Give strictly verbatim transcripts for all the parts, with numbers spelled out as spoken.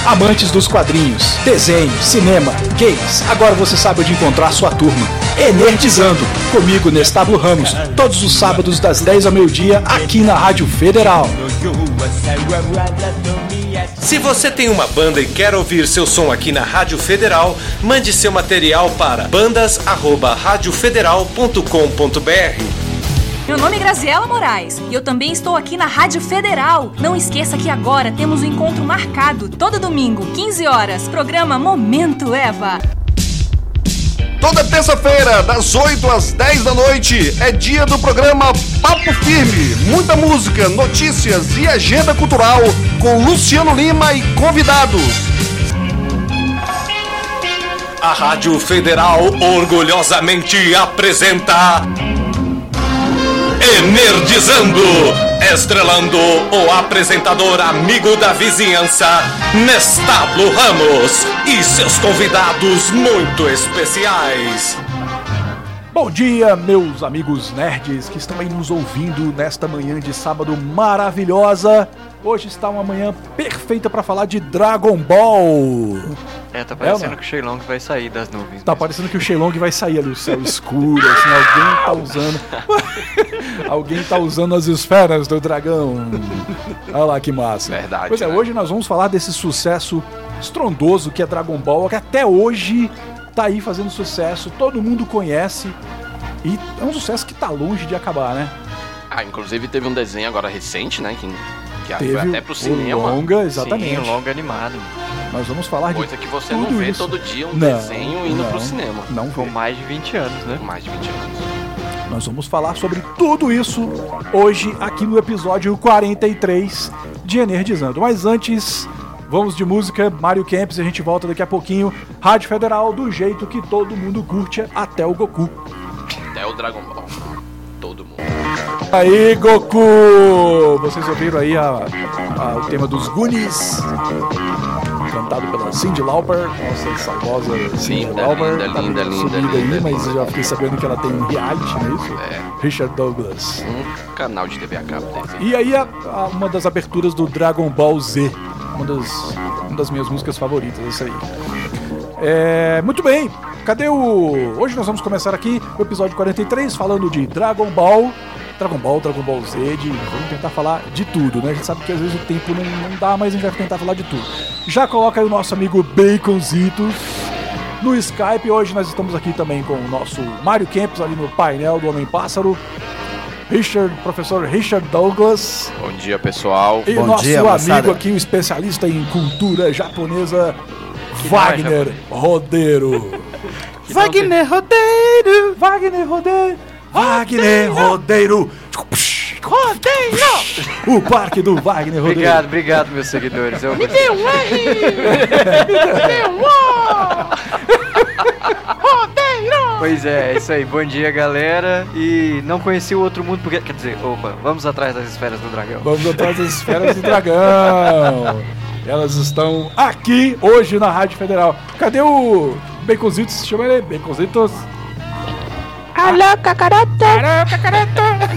Amantes dos quadrinhos, desenho, cinema, games, agora você sabe onde encontrar sua turma. Enerdizando, comigo, Nestábulo Ramos, todos os sábados das dez ao meio-dia, aqui na Rádio Federal. Se você tem uma banda e quer ouvir seu som aqui na Rádio Federal, mande seu material para bandas arroba rádio federal ponto com ponto b r. Meu nome é Graziela Moraes e eu também estou aqui na Rádio Federal. Não esqueça que agora temos um encontro marcado, todo domingo, quinze horas, programa Momento Eva. Toda terça-feira, das oito às dez da noite, é dia do programa Papo Firme. Muita música, notícias e agenda cultural com Luciano Lima e convidados. A Rádio Federal orgulhosamente apresenta Enerdizando, estrelando o apresentador amigo da vizinhança, Nestábulo Ramos, e seus convidados muito especiais. Bom dia, meus amigos nerds que estão aí nos ouvindo nesta manhã de sábado maravilhosa. Hoje está uma manhã perfeita para falar de Dragon Ball. É, tá parecendo é, que o Shenlong vai sair das nuvens. Tá mesmo. Parecendo que o Shenlong vai sair ali do céu escuro, assim, alguém tá usando... alguém tá usando as esferas do dragão. Olha lá que massa. Verdade. Pois é, né? Hoje nós vamos falar desse sucesso estrondoso que é Dragon Ball, que até hoje tá aí fazendo sucesso, todo mundo conhece, e é um sucesso que tá longe de acabar, né? Ah, inclusive teve um desenho agora recente, né, que, que teve foi até pro cinema. O longa, exatamente. Sim, o longa animado. Nós vamos falar Coisa de que você tudo não vê isso. todo dia um não, desenho indo não, pro cinema. Não Com vê. mais de vinte anos, né? Com mais de vinte anos. Nós vamos falar sobre tudo isso hoje aqui no episódio quarenta e três de Enerdizando. Mas antes, vamos de música, Mário Kempis, e a gente volta daqui a pouquinho. Rádio Federal, do jeito que todo mundo curte, até o Goku. Até o Dragon Ball. Todo mundo. Aí, Goku! Vocês ouviram aí a, a, o tema dos Goonies, cantado pela Cyndi Lauper, nossa saudosa Cyndi Linda, Lauper. linda, tá linda, linda, sumida linda, aí, linda, mas linda. já fiquei sabendo que ela tem um reality, não é isso? É. Richard Douglas. Um canal de T V a cabo desenho. E aí, a, a, uma das aberturas do Dragon Ball Z, uma das, uma das minhas músicas favoritas, essa aí. É, muito bem, cadê o... Hoje nós vamos começar aqui o episódio quarenta e três falando de Dragon Ball, Dragon Ball, Dragon Ball Z, de... vamos tentar falar de tudo, né? A gente sabe que às vezes o tempo não, não dá, mas a gente vai tentar falar de tudo. Já coloca aí o nosso amigo Baconzitos no Skype. Hoje nós estamos aqui também com o nosso Mário Kempis ali no painel do Homem-Pássaro, Richard, professor Richard Douglas. Bom dia, pessoal. E Bom nosso dia, amigo moçada. aqui, o especialista em cultura japonesa, Que Wagner não é Rodeiro. Que Wagner Rodeiro, Wagner Rodeiro, Wagner Rodeiro. Rodeiro! O parque do Wagner Rodeiro. Obrigado, obrigado, meus seguidores. Eu Me dê um R! Me dê um O! Rodeiro! Pois é, é isso aí. Bom dia, galera. E não conheci o outro mundo porque... Quer dizer, opa, vamos atrás das esferas do dragão. Vamos atrás das esferas do dragão. Elas estão aqui hoje na Rádio Federal. Cadê o Baconzitos? Chama ele Baconzitos. Alô, cacareta! Alô, cacareta!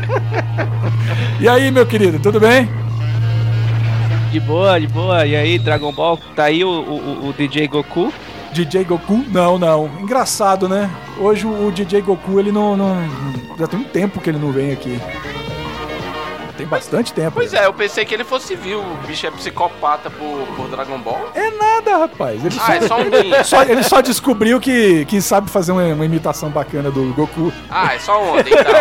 E aí, meu querido, tudo bem? De boa, de boa. E aí, Dragon Ball? Tá aí o, o, o D J Goku? D J Goku? Não, não. Engraçado, né? Hoje o D J Goku, ele não, não... Já tem um tempo que ele não vem aqui. Tem bastante tempo. Pois é, eu pensei que ele fosse vil. O bicho é psicopata por, por Dragon Ball. É nada, rapaz. Ele Ah, só, é só um dia. só- ele só descobriu que, que sabe fazer uma, uma imitação bacana do Goku. Ah, é só ontem, então.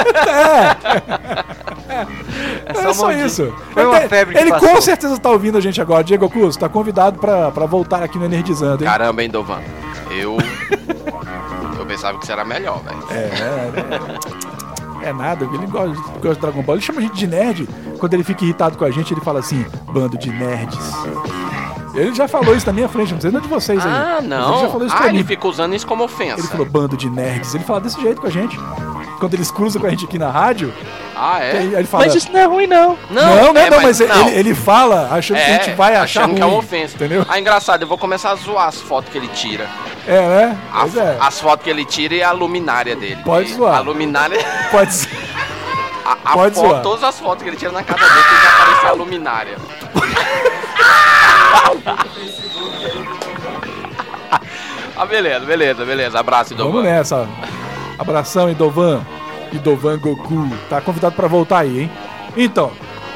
É, É é só maldito. isso. Foi uma Ele- febre que Ele passou. com certeza tá ouvindo a gente agora. Diego Goku, você tá convidado pra, pra voltar aqui no Enerdizando, hein? Caramba, hein, Dovan? Eu... Eu pensava que isso era melhor, velho. É, é, é, é nada, ele gosta, gosta de Dragon Ball. Ele chama a gente de nerd. Quando ele fica irritado com a gente, ele fala assim, bando de nerds. Ele já falou isso na minha frente, não sei não de vocês aí. Ah, Mas não. Ele já falou isso Ah, pra ele mim. fica usando isso como ofensa. Ele falou bando de nerds. Ele fala desse jeito com a gente. Quando eles cruzam com a gente aqui na rádio, Ah, é? aí ele fala... Mas isso não é ruim, não. Não, não, é, não, mas, não. Ele, ele fala achando que a gente vai achar achando ruim, que é uma ofensa. entendeu? Ah, engraçado, eu vou começar a zoar as fotos que ele tira. É, né? A- Pois é. As fotos que ele tira e a luminária dele. Pode E zoar. A luminária... Pode ser. A, a Pode foto, zoar. todas as fotos que ele tira na casa dele, que já apareceu a luminária. Ah, beleza, beleza, beleza. Abraço, Idovan. Vamos nessa. Abração, Idovan. Idovan Goku. Tá convidado pra voltar aí, hein? Então,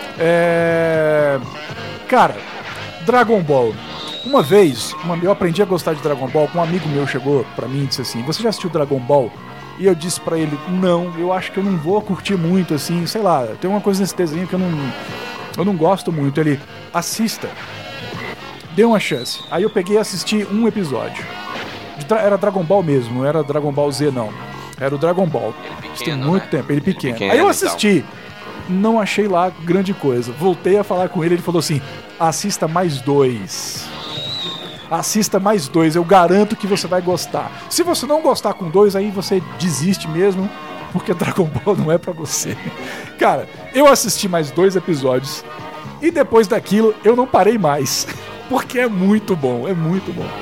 é... Cara, Dragon Ball. Uma vez, uma... eu aprendi a gostar de Dragon Ball. Um amigo meu chegou pra mim e disse assim: você já assistiu Dragon Ball? E eu disse pra ele: não, eu acho que eu não vou curtir muito, assim, sei lá, tem uma coisa nesse desenho que eu não, eu não gosto muito. Ele: assista, dê uma chance. Aí eu peguei e assisti um episódio. Era Dragon Ball mesmo, não era Dragon Ball Z, não. Era o Dragon Ball. Ele pequeno, Isso tem muito né? tempo, ele pequeno. pequeno Aí eu e assisti, não achei lá grande coisa. Voltei a falar com ele, ele falou assim: assista mais dois. Assista mais dois, eu garanto que você vai gostar. Se você não gostar com dois, aí você desiste mesmo, porque Dragon Ball não é pra você. Cara, eu assisti mais dois episódios e depois daquilo eu não parei mais, porque é muito bom, é muito bom.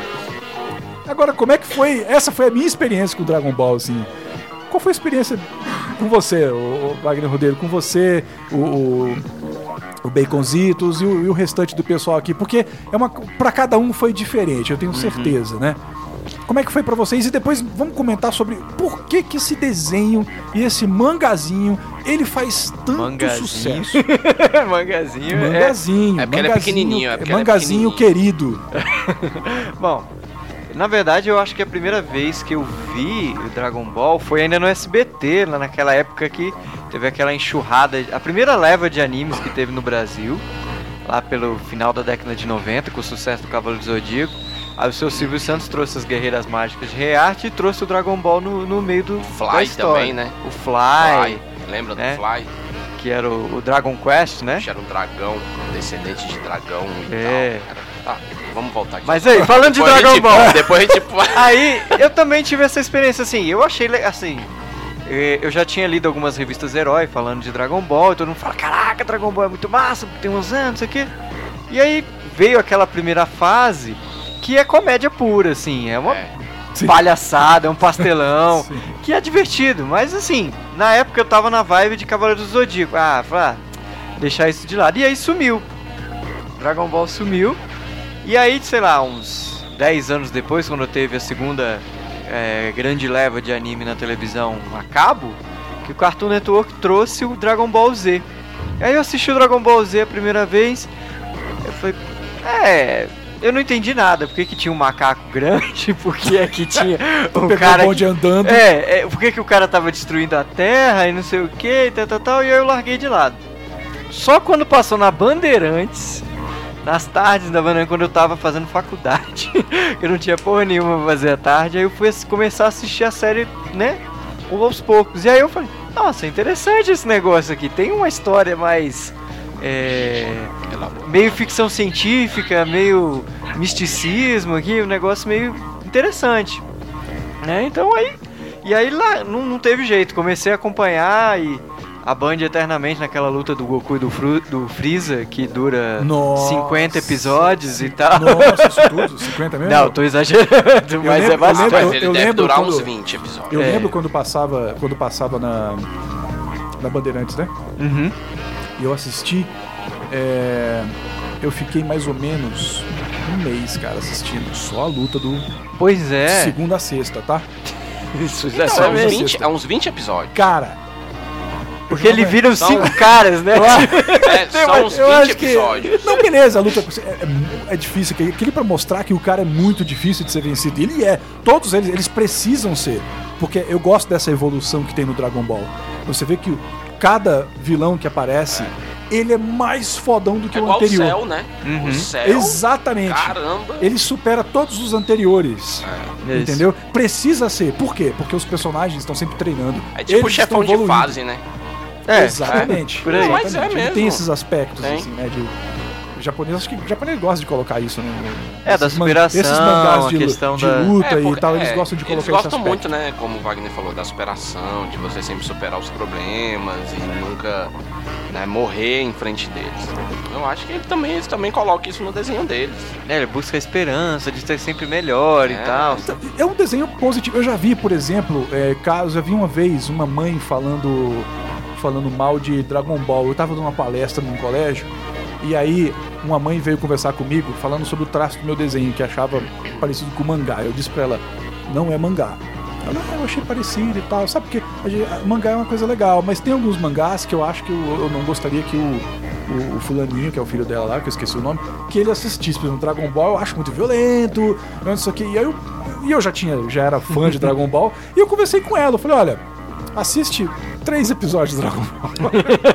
Agora, como é que foi? Essa foi a minha experiência com Dragon Ball, assim. Qual foi a experiência com você, o Wagner Rodeiro, com você, o... o... o Baconzitos e o, e o restante do pessoal aqui, porque é uma, pra cada um foi diferente, eu tenho certeza, né? Como é que foi pra vocês? E depois vamos comentar sobre por que que esse desenho e esse mangazinho, ele faz tanto Mangazinho. sucesso. Mangazinho. Mangazinho. É porque ele é pequenininho, é porque ele é mangazinho querido. É... Bom, na verdade eu acho que a primeira vez que eu vi o Dragon Ball foi ainda no S B T, lá naquela época que teve aquela enxurrada, a primeira leva de animes que teve no Brasil, lá pelo final da década de noventa, com o sucesso do Cavaleiro do Zodíaco. Aí o seu Silvio Santos trouxe as Guerreiras Mágicas de Rearte e trouxe o Dragon Ball no, no meio do Fly da história. também, né? O Fly, Fly. Lembra né? do Fly? Que era o, o Dragon Quest, né? Era um dragão, descendente de dragão e É. tal. Era... Tá, vamos voltar aqui. Mas aí, falando de Depois a Dragon gente- Ball, Depois a gente... aí eu também tive essa experiência, assim, eu achei, le- assim, eh, eu já tinha lido algumas revistas herói falando de Dragon Ball, e todo mundo fala, caraca, Dragon Ball é muito massa, tem uns anos, isso aqui. E aí veio aquela primeira fase, que é comédia pura, assim, é uma É. Sim. palhaçada, é um pastelão, Sim. que é divertido, mas assim, na época eu tava na vibe de Cavaleiro do Zodíaco, ah, falei, ah, deixar isso de lado, e aí sumiu, Dragon Ball sumiu. E aí, sei lá, uns dez anos depois, quando teve a segunda é, grande leva de anime na televisão a cabo, que o Cartoon Network trouxe o Dragon Ball Z. E aí eu assisti o Dragon Ball Z a primeira vez, eu falei, é... Eu não entendi nada, por que que tinha um macaco grande, por que é que tinha um Pegou cara o bonde que... andando. É, é, por que que o cara tava destruindo a terra e não sei o que, e tal, tal, tal, e aí eu larguei de lado. Só quando passou na Bandeirantes, nas tardes da Bandeirantes, quando eu tava fazendo faculdade, eu não tinha porra nenhuma pra fazer à tarde, aí eu fui ass- começar a assistir a série, né, aos poucos. E aí eu falei, nossa, interessante esse negócio aqui, tem uma história mais... É, meio ficção científica, meio misticismo aqui, um negócio meio interessante, né? Então aí, e aí lá não, não teve jeito, comecei a acompanhar e a Band eternamente naquela luta do Goku e do, Fru, do Freeza, que dura Nossa. cinquenta episódios e tal. Nossa, isso tudo? cinquenta mesmo? Não, tô exagerando, mas lembro- é bastante. Mas eu- ele eu deve lembro durar quando- uns vinte episódios. Eu É. lembro quando passava, quando passava na, na Bandeirantes, né? Uhum. E eu assisti, é, eu fiquei mais ou menos um mês, cara, assistindo só a luta do Pois é. segunda a sexta, tá? Isso, Não, é, uns exatamente. vinte, é uns vinte episódios. Cara, Porque ele vira os Então- cinco caras, né? É, são uns eu vinte acho que... episódios. Não, beleza, a luta é, é, é difícil. Aquele pra mostrar que o cara é muito difícil de ser vencido. E ele é. Todos eles, eles precisam ser. Porque eu gosto dessa evolução que tem no Dragon Ball. Você vê que cada vilão que aparece, ele é mais fodão do que É o igual o anterior. céu, né? Uhum. O céu, Exatamente. caramba. Ele supera todos os anteriores. Isso. Entendeu? Precisa ser. Por quê? Porque os personagens estão sempre treinando. É tipo o Eles chefão estão de evoluindo. fase, né? É, Exatamente. por aí. Exatamente. Mas é Ele mesmo. tem esses aspectos, Tem. assim, né? De... O japonês, acho que o japonês gosta de colocar isso no. É, da esses man- superação, esses mangás a de, questão de da- luta É, e porque- tal, eles é, gostam de colocar Eles gostam esse aspecto. muito, né? Como o Wagner falou, da superação, de você sempre superar os problemas e nunca, né, morrer em frente deles. Eu acho que ele também, eles também colocam isso no desenho deles. É, ele busca a esperança de ser sempre melhor É. e tal. É um desenho positivo. Eu já vi, por exemplo, é, caso, já vi uma vez uma mãe falando falando mal de Dragon Ball. Eu tava numa palestra num colégio E aí, uma mãe veio conversar comigo falando sobre o traço do meu desenho, que achava parecido com mangá. Eu disse pra ela, não é mangá. Ela, ah, eu achei parecido e tal. Sabe porque a gente, a, mangá é uma coisa legal, mas tem alguns mangás que eu acho que eu, eu não gostaria que o, o, o fulaninho, que é o filho dela lá, que eu esqueci o nome, que ele assistisse. Por exemplo, Dragon Ball eu acho muito violento, não sei o que. E aí eu, e eu já tinha, já era fã de Dragon Ball, e eu conversei com ela. Eu falei, olha, assiste três episódios de Dragon Ball.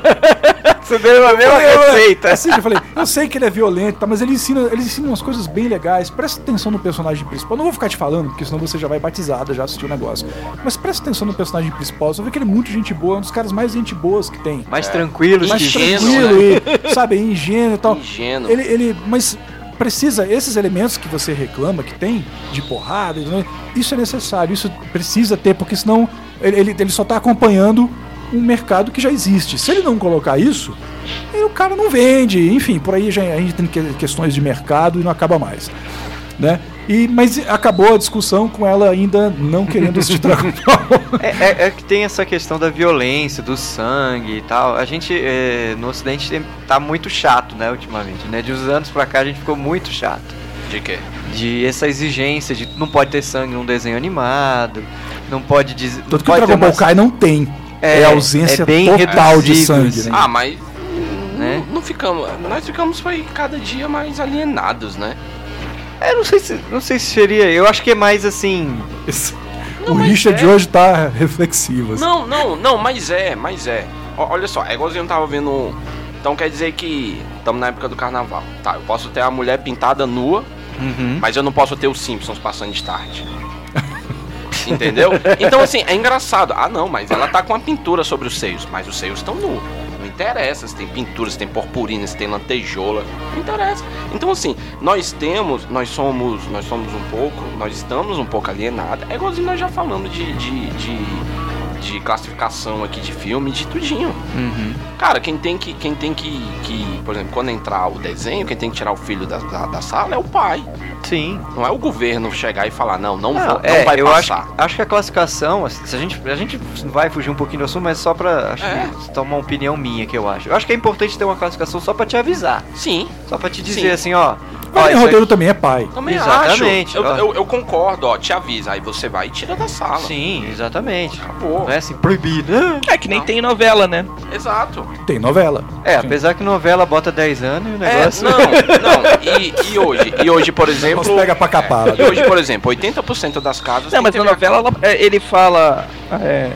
Você deu a mesma receita. Assim, eu falei, eu sei que ele é violento, tá, mas ele ensina, ele ensina umas coisas bem legais. Presta atenção no personagem principal. Eu não vou ficar te falando, porque senão você já vai batizada, já assistiu o negócio. Mas presta atenção no personagem principal. Você vê que ele é muito gente boa, é um dos caras mais gente boas que tem. Mais é. tranquilo, mais ingênuo, tranquilo, né? e, sabe, ingênuo e tal. Ingênuo. Ele, ele, mas precisa, esses elementos que você reclama que tem, de porrada, né, isso é necessário, isso precisa ter, porque senão ele, ele, ele só tá acompanhando um mercado que já existe. Se ele não colocar isso, aí o cara não vende, enfim, por aí já, a gente tem questões de mercado e não acaba mais, né? E, mas acabou a discussão com ela ainda não querendo assistir Dragon Ball. É, é, é que tem essa questão da violência, do sangue e tal. A gente, é, no Ocidente, tem, tá muito chato, né, ultimamente, né? De uns anos pra cá a gente ficou muito chato. De quê? De essa exigência de não pode ter sangue num desenho animado, não pode dizer... Tanto que o Dragon Ball Kai não tem. É, é ausência é bem total de reduzido, sangue, assim. né? Ah, mas Né? não, não ficamos. Nós ficamos foi cada dia mais alienados, né? É, não sei se, não sei se seria. Eu acho que é mais assim. Esse, Não, o mas Richard é. de hoje tá reflexivo. Assim. Não, não, não, mas é, mas é. Ó, olha só, é igualzinho eu tava vendo. Então quer dizer que estamos na época do carnaval. Tá, eu posso ter a mulher pintada nua, Uhum. mas eu não posso ter os Simpsons passando de tarde. Entendeu? Então assim, é engraçado. Ah não, mas ela tá com a pintura sobre os seios, mas os seios estão nus. Não interessa se tem pintura, se tem purpurina, se tem lantejola. Não interessa. Então assim, nós temos, nós somos, nós somos um pouco, nós estamos um pouco alienados. É igualzinho nós já falando de, de, de, de classificação aqui de filme, de tudinho. Uhum. Cara, quem tem que, quem tem que, que, por exemplo, quando entrar o desenho, quem tem que tirar o filho da, da, da sala é o pai. Sim. Não é o governo chegar e falar, não, não, Não, vou, é, não vai eu acho, passar. acho que a classificação, se a gente, a gente vai fugir um pouquinho do assunto, mas só pra acho É. que tomar uma opinião minha que eu acho. Eu acho que é importante ter uma classificação só pra te avisar, Sim, só pra te dizer Sim. assim, ó. Mas ó, o isso roteiro aqui- também é pai. também Exatamente, acho. Eu, ó. eu, eu concordo, ó, te avisa. Aí você vai e tira da sala. Sim, exatamente. Acabou. Não é assim, proibido. É que nem Não. tem novela, né? Exato. Tem novela. É, Sim. apesar que novela bota dez anos e o É, negócio... não, não. E, e hoje? E hoje, por exemplo... Nós pega pra capar. E hoje, por exemplo, oitenta por cento das casas Não, tem mas na T V a novela cabo. ela- é, ele fala. É,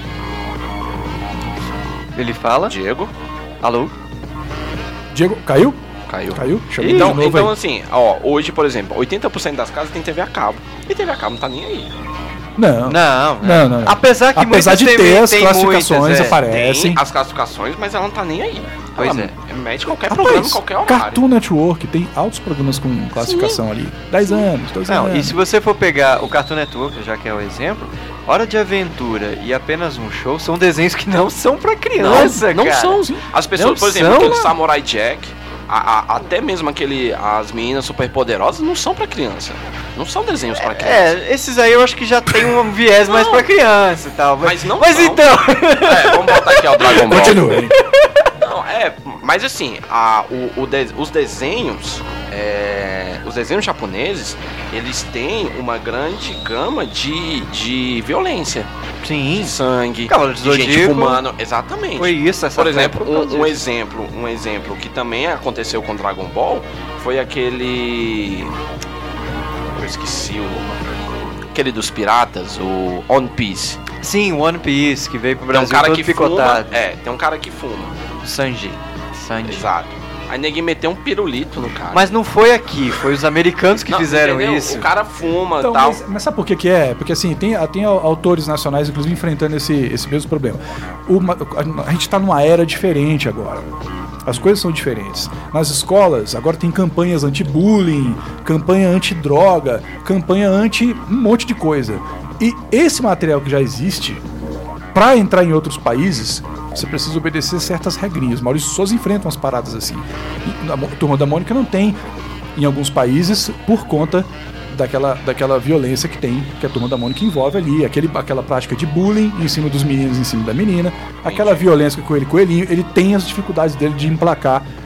Ele fala, Diego, alô? Diego, caiu? caiu. Caiu? Chama Então, de novo então aí. assim, ó, hoje, por exemplo, oitenta por cento das casas tem T V a cabo. E T V a cabo não tá nem aí. Não. Não, Não, não. Apesar que Apesar muitas de T V ter as tem classificações muitas, é. aparecem. Tem as classificações, mas ela não tá nem aí. Pois ela é. mete qualquer programa, Rapaz, qualquer horário. Cartoon Network tem altos programas com classificação ali. dez anos, doze Não, anos. e se você for pegar o Cartoon Network, já que é o exemplo, Hora de Aventura e Apenas um Show são desenhos que não são pra criança, não, não cara. são. As pessoas, Não por exemplo, são, aquele mano. Samurai Jack, a- a- até mesmo aquele, as meninas super poderosas não são pra criança. Não são desenhos pra criança. É, esses aí eu acho que já tem um viés mais Não. pra criança e tal. Mas não Mas são. então... É, vamos botar aqui ó, o Dragon Ball. Continua, hein? Não, é, mas assim, a, o, o de- os desenhos, é, os desenhos japoneses, eles têm uma grande gama de, de violência, Sim, de sangue, Cavaleiro do de gente Zodíaco. fumando, exatamente. foi isso, essa Por exemplo, febre por causa um, um disso. exemplo, um exemplo que também aconteceu com Dragon Ball foi aquele, eu esqueci o, aquele dos piratas, o One Piece. Sim, One Piece, que veio pro Tem um Brasil cara todo que picotado. fuma, é, tem um cara que fuma, Sanji. Sanji. exato. Aí ninguém meteu um pirulito no cara. Mas não foi aqui, foi os americanos que Não, fizeram entendeu? isso. O cara fuma e Então, tal. mas, mas sabe por que que é? Porque assim, tem, tem autores nacionais, inclusive, enfrentando esse, esse mesmo problema. Uma- a, a gente tá numa era diferente agora. As coisas são diferentes. Nas escolas, agora tem campanhas anti-bullying, campanha anti-droga, campanha anti um monte de coisa. E esse material que já existe, pra entrar em outros países, você precisa obedecer certas regrinhas. Maurício de Souza enfrenta umas paradas assim. E a Mo- Turma da Mônica não tem em alguns países por conta daquela, daquela violência que tem, que a Turma da Mônica envolve ali, aquele, aquela prática de bullying em cima dos meninos, em cima da menina, aquela violência com ele coelhinho, ele tem as dificuldades dele de emplacar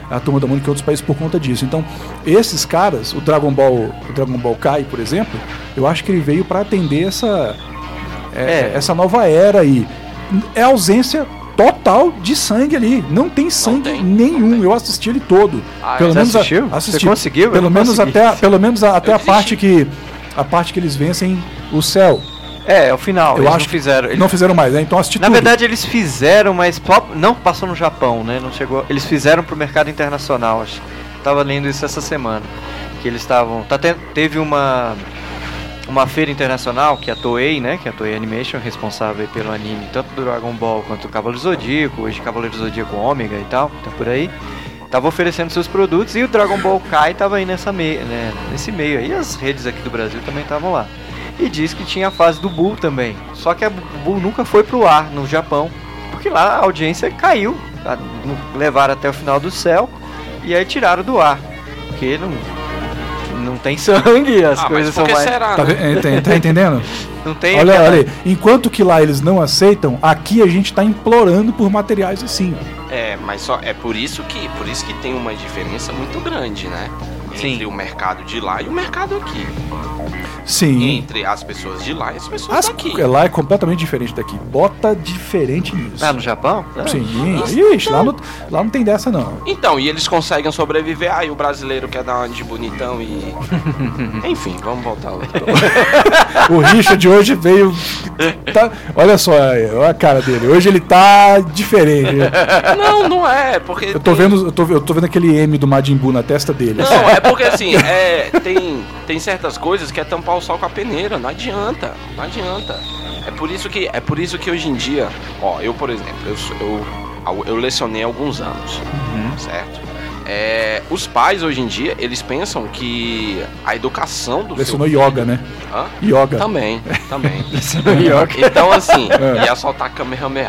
a Turma da Mônica em outros países por conta disso. Então, esses caras, o Dragon Ball, o Dragon Ball Kai, por exemplo, eu acho que ele veio para atender essa, é, é. essa nova era aí. É ausência total de sangue ali. Não tem sangue não tem, nenhum. Tem. Eu assisti ele todo. Ah, pelo menos assistiu? A, assisti. Você conseguiu? Pelo menos consegui. até, pelo menos a, até a parte que a parte que eles vencem o céu. É, é o final. Eu eles acho não fizeram. Eles... Não fizeram mais, né? Então assisti Na tudo. verdade eles fizeram, mas não passou no Japão, né? Não chegou. Eles fizeram pro mercado internacional, acho. Tava lendo isso essa semana, que eles estavam. Tá te... Teve uma uma feira internacional que é a Toei, né? Que é a Toei Animation, responsável pelo anime tanto do Dragon Ball quanto do Cavaleiro Zodíaco, hoje Cavaleiro Zodíaco Ômega e tal, tá por aí. Tava oferecendo seus produtos e o Dragon Ball Kai tava aí nessa meio, né? Nesse meio aí. As redes aqui do Brasil também estavam lá. E diz que tinha a fase do Bull também. Só que a Bull nunca foi pro ar no Japão, porque lá a audiência caiu. Tá? Levaram até o final do céu e aí tiraram do ar. Porque não, não tem sangue, as ah, coisas mas por que são mais... será, Tá, né? tá, tá entendendo? Não tem olha, aquela... olha aí. Enquanto que lá eles não aceitam, aqui a gente tá implorando por materiais assim. É, mas só é por isso que por isso que tem uma diferença muito grande, né? Sim. Entre o mercado de lá e o mercado aqui. Sim. Entre as pessoas de lá e as pessoas As, daqui. lá é completamente diferente daqui. Bota diferente nisso. Ah, no Japão? Ah. Sim. Ixi, lá, no, lá não tem dessa, não. Então, e eles conseguem sobreviver. Ah, e o brasileiro quer dar uma de bonitão e... Enfim, vamos voltar lá. O Richard hoje veio... Tá, olha só, olha a cara dele. Hoje ele tá diferente. Não, não é, porque... Eu tô, tem... vendo, eu, tô, eu tô vendo aquele M do Majin Buu na testa dele. Não, é porque assim, é, tem, tem certas coisas que é tampar o sol com a peneira. Não adianta, não adianta. É por isso que, é por isso que hoje em dia... Ó, eu, por exemplo, eu, eu, eu lecionei há alguns anos, uhum. certo? É, os pais hoje em dia, eles pensam que a educação do Lecionou seu yoga, né? Hã? Yoga. Também, também. Yoga. Então assim, É. ia soltar Kamehameha.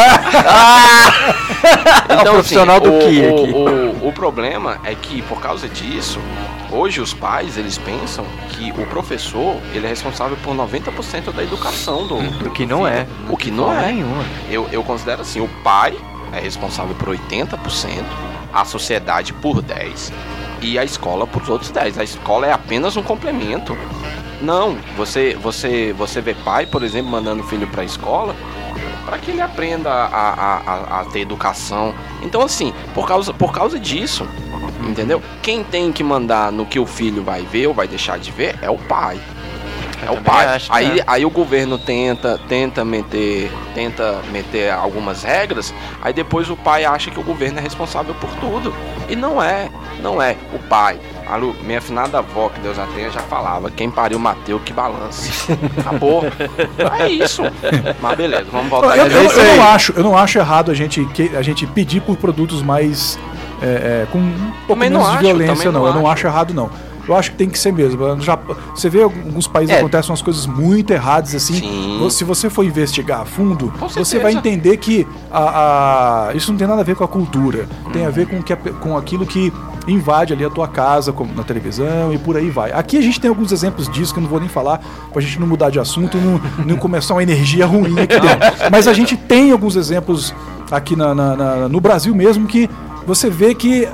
Ah! Então, o profissional assim, do o, Ki o, aqui. o, o problema é que por causa disso, hoje os pais, eles pensam que o professor, ele é responsável por noventa por cento da educação do, do O que não é. O que não Forma é. nenhuma. Eu, eu considero assim, o pai é responsável por oitenta por cento, a sociedade por dez por cento e a escola por outros dez por cento. A escola é apenas um complemento. Não, você, você, você vê pai, por exemplo, mandando o filho para a escola para que ele aprenda a, a, a, a ter educação. Então, assim, por causa, por causa disso, entendeu? Quem tem que mandar no que o filho vai ver ou vai deixar de ver é o pai. É o pai. acho que Aí, é. aí o governo tenta, tenta meter, tenta meter algumas regras. Aí depois o pai acha que o governo é responsável por tudo. E não é, não é. O pai, a Lu, minha afinada avó, que Deus a tenha, já falava: quem pariu Mateu que balance. Acabou. É isso. Mas beleza, vamos voltar. Eu, Mas eu- é isso eu aí. não acho, eu não acho errado a gente, que- a gente pedir por produtos mais é, é, com um pouco Também não menos de acho, violência, também não. não Eu não acho. acho errado, não. Eu acho que tem que ser mesmo. No Japão, você vê alguns países É. acontecem umas coisas muito erradas assim. Sim. Vo- Se você for investigar a fundo, Com você certeza. vai entender que a, a- isso não tem nada a ver com a cultura. Tem a ver com, que a- com aquilo que invade ali a tua casa, como na televisão e por aí vai. Aqui a gente tem alguns exemplos disso que eu não vou nem falar pra gente não mudar de assunto e não, não começar uma energia ruim aqui dentro. Mas a gente tem alguns exemplos aqui na- na- na- no Brasil mesmo que você vê que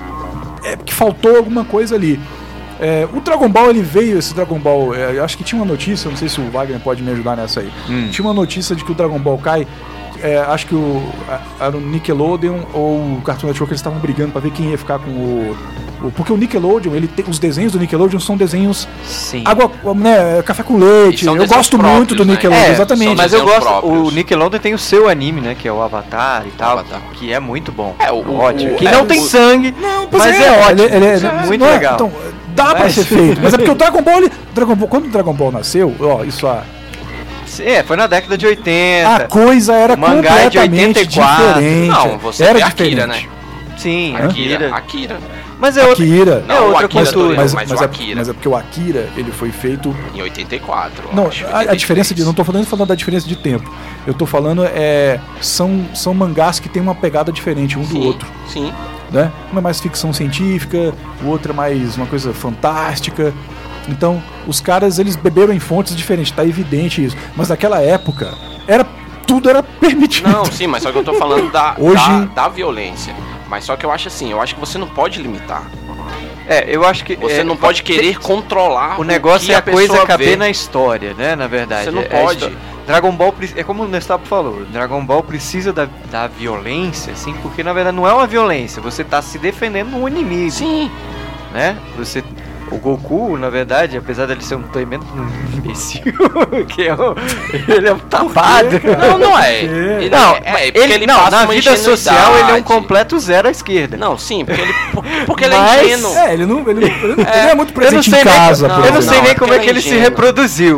é que faltou alguma coisa ali. É, o Dragon Ball, ele veio, esse Dragon Ball, é, eu acho que tinha uma notícia, não sei se o Wagner pode me ajudar nessa aí. Hum. Tinha uma notícia de que o Dragon Ball Kai, é, acho que o, a- era o Nickelodeon ou o Cartoon Network, eles estavam brigando pra ver quem ia ficar com o... o- porque o Nickelodeon, ele tem, os desenhos do Nickelodeon são desenhos Sim. água, né, café com leite. E são Eu desenhos gosto próprios, muito do né? Nickelodeon, É, exatamente. mas eu desenhos gosto. próprios. O Nickelodeon tem o seu anime, né? Que é o Avatar e tal. Avatar. Que é muito bom. É, o- o- ótimo. o- que é, não o- tem sangue, Pois mas é, ótimo. Ele, ele é, Isso é muito não é? legal. Então, dá pra Mas- ser feito. Mas é porque o Dragon Ball, ele, Dragon Ball, quando o Dragon Ball nasceu, ó, isso a, É, foi na década de a oitenta. coisa era O mangá é de completamente oitenta e quatro. diferente. Não, você era vê Akira, diferente. né? Sim, Akira, Akira. Akira. Mas é outra. Akira. É Não, o outra Akira cultura. do- Mas, mas mas o é, Akira. mas é porque o Akira, ele foi feito... Em oitenta e quatro. eu Não, acho, a, a oitenta e diferença de... três. Não tô falando, falando da diferença de tempo. Eu tô falando, é... São, são mangás que tem uma pegada diferente um do Sim, outro. Sim. Né? Um é mais ficção científica, o outro é mais uma coisa fantástica. Então, os caras, eles beberam em fontes diferentes, tá evidente isso. Mas naquela época, era, tudo era permitido. Não, sim, mas só que eu tô falando da, Hoje- da, da violência. Mas só que eu acho assim, eu acho que você não pode limitar. É, eu acho que... Você é, não pode querer controlar o negócio que é a, a coisa caber vê. na história, né, na verdade. Você não é, pode. É Dragon Ball, é como o Nestapo falou, Dragon Ball precisa da, da violência, assim, porque na verdade não é uma violência, você tá se defendendo de um inimigo. Sim. Né? Você... O Goku, na verdade, apesar dele ser um tremendo imbecil, que é um, ele é um tapado. Não, não é. Ele, não, é, é porque ele, ele não, passa na uma vida social ingenuidade. ele é um completo zero à esquerda. Não, sim, porque ele, porque ele Mas, é ingênuo. É, ele não, ele não, ele não é, ele é muito Eu não presente sei em casa. nem, por eu não exemplo. sei nem Não, como é que ele é ele se ingênuo. reproduziu.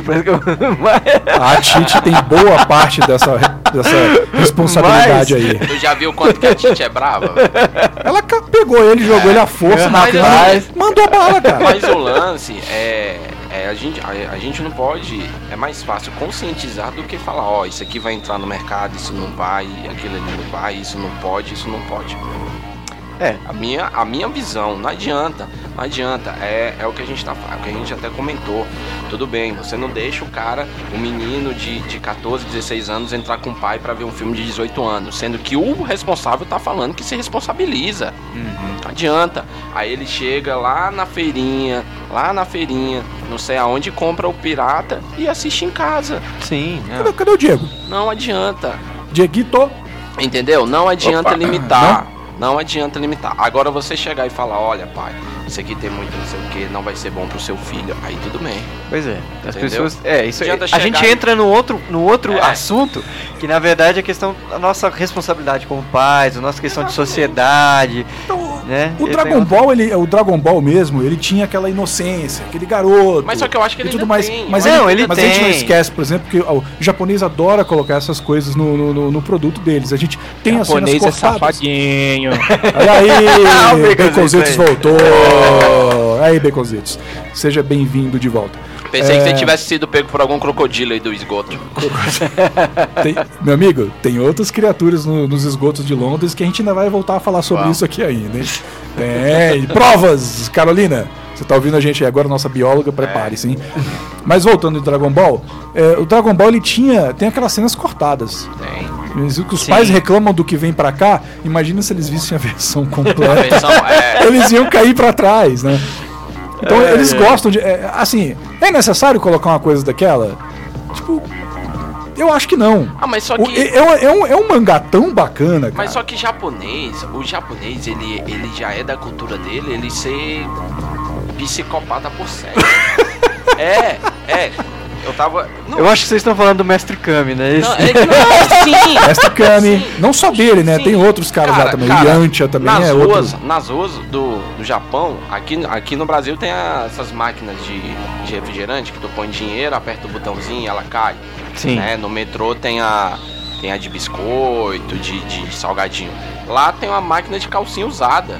Mas- A Tite tem boa parte dessa, dessa responsabilidade Mas- aí. Tu já viu quanto que a Tite é brava? Ela ca- pegou ele, jogou ele à força na mas cama, eu- mandou a bala, cara. Mas o lance é, é a, gente, a, a gente não pode. É mais fácil conscientizar do que falar, ó, isso aqui vai entrar no mercado, isso não vai, aquilo ali não vai, isso não pode, isso não pode. É. A minha, a minha visão, não adianta, não adianta, é, é o que a gente tá falando, o que a gente até comentou. Tudo bem, você não deixa o cara, o menino de, de catorze, dezesseis anos entrar com o pai pra ver um filme de dezoito anos, sendo que o responsável tá falando que se responsabiliza. Uhum. Não adianta. Aí ele chega lá na feirinha, lá na feirinha, não sei aonde, compra o pirata e assiste em casa. Sim, né? Cadê, cadê o Diego? Não adianta. Dieguito. Entendeu? Não adianta Opa. limitar. Não? não adianta limitar. Agora você chegar e falar, olha pai, isso aqui tem muito não sei o que, não vai ser bom pro seu filho. Aí tudo bem. Pois é. As Entendeu? pessoas. É, isso aí. Adianta A gente chegar e- entra no outro, no outro É. assunto, que na verdade é a questão da nossa responsabilidade como pais, a nossa questão de sociedade. Então, Né? o Ele Dragon tem Ball, ele, o Dragon Ball mesmo, ele tinha aquela inocência, aquele garoto. Mas só que eu acho que ele e tudo ainda mais. tem. Mas, Não, ele, ele mas a gente não tem. esquece, por exemplo, que ó, o japonês adora colocar essas coisas no, no, no- no produto deles. A gente tem as cenas Japonês é cortadas. safadinho. Olha aí, Ah, o Baconzitos Baconzitos aí. voltou. Aí, Baconzitos. Seja bem-vindo de volta. Pensei É. que você tivesse sido pego por algum crocodilo aí do esgoto. Tem- meu amigo, tem outras criaturas no- nos esgotos de Londres que a gente ainda vai voltar a falar sobre Uau. isso aqui ainda, hein? Tem. Provas, Carolina. Você tá ouvindo a gente aí agora, nossa bióloga, prepare-se, hein? Mas voltando em Dragon Ball, é, o Dragon Ball ele tinha. Tem aquelas cenas cortadas. Tem. Eles- Os Sim. pais reclamam do que vem pra cá. Imagina se eles vissem a versão A completa. versão é. Eles iam cair pra trás, né? Então É, eles é. gostam de. é, assim, é necessário colocar uma coisa daquela? Tipo, eu acho que não. Ah, mas só O- que. é, é um, é um- é um mangá tão bacana, cara. Mas só que japonês, o japonês, ele, ele já é da cultura dele, ele ser psicopata por sério. é, é. Eu tava. Não, Eu acho que vocês estão falando do Mestre Kami, né? Esse- não, é, não, sim. Esta Kami, Sim. não só dele, né? Sim. Tem outros caras lá Cara, também. cara, Yantia também nas é ruas, outro. Nas ruas do, do Japão, aqui, aqui no Brasil tem a- essas máquinas de, de refrigerante que tu põe dinheiro, aperta o botãozinho e ela cai. Sim. Né? No metrô tem a, tem a de biscoito, de, de salgadinho. Lá tem uma máquina de calcinha usada.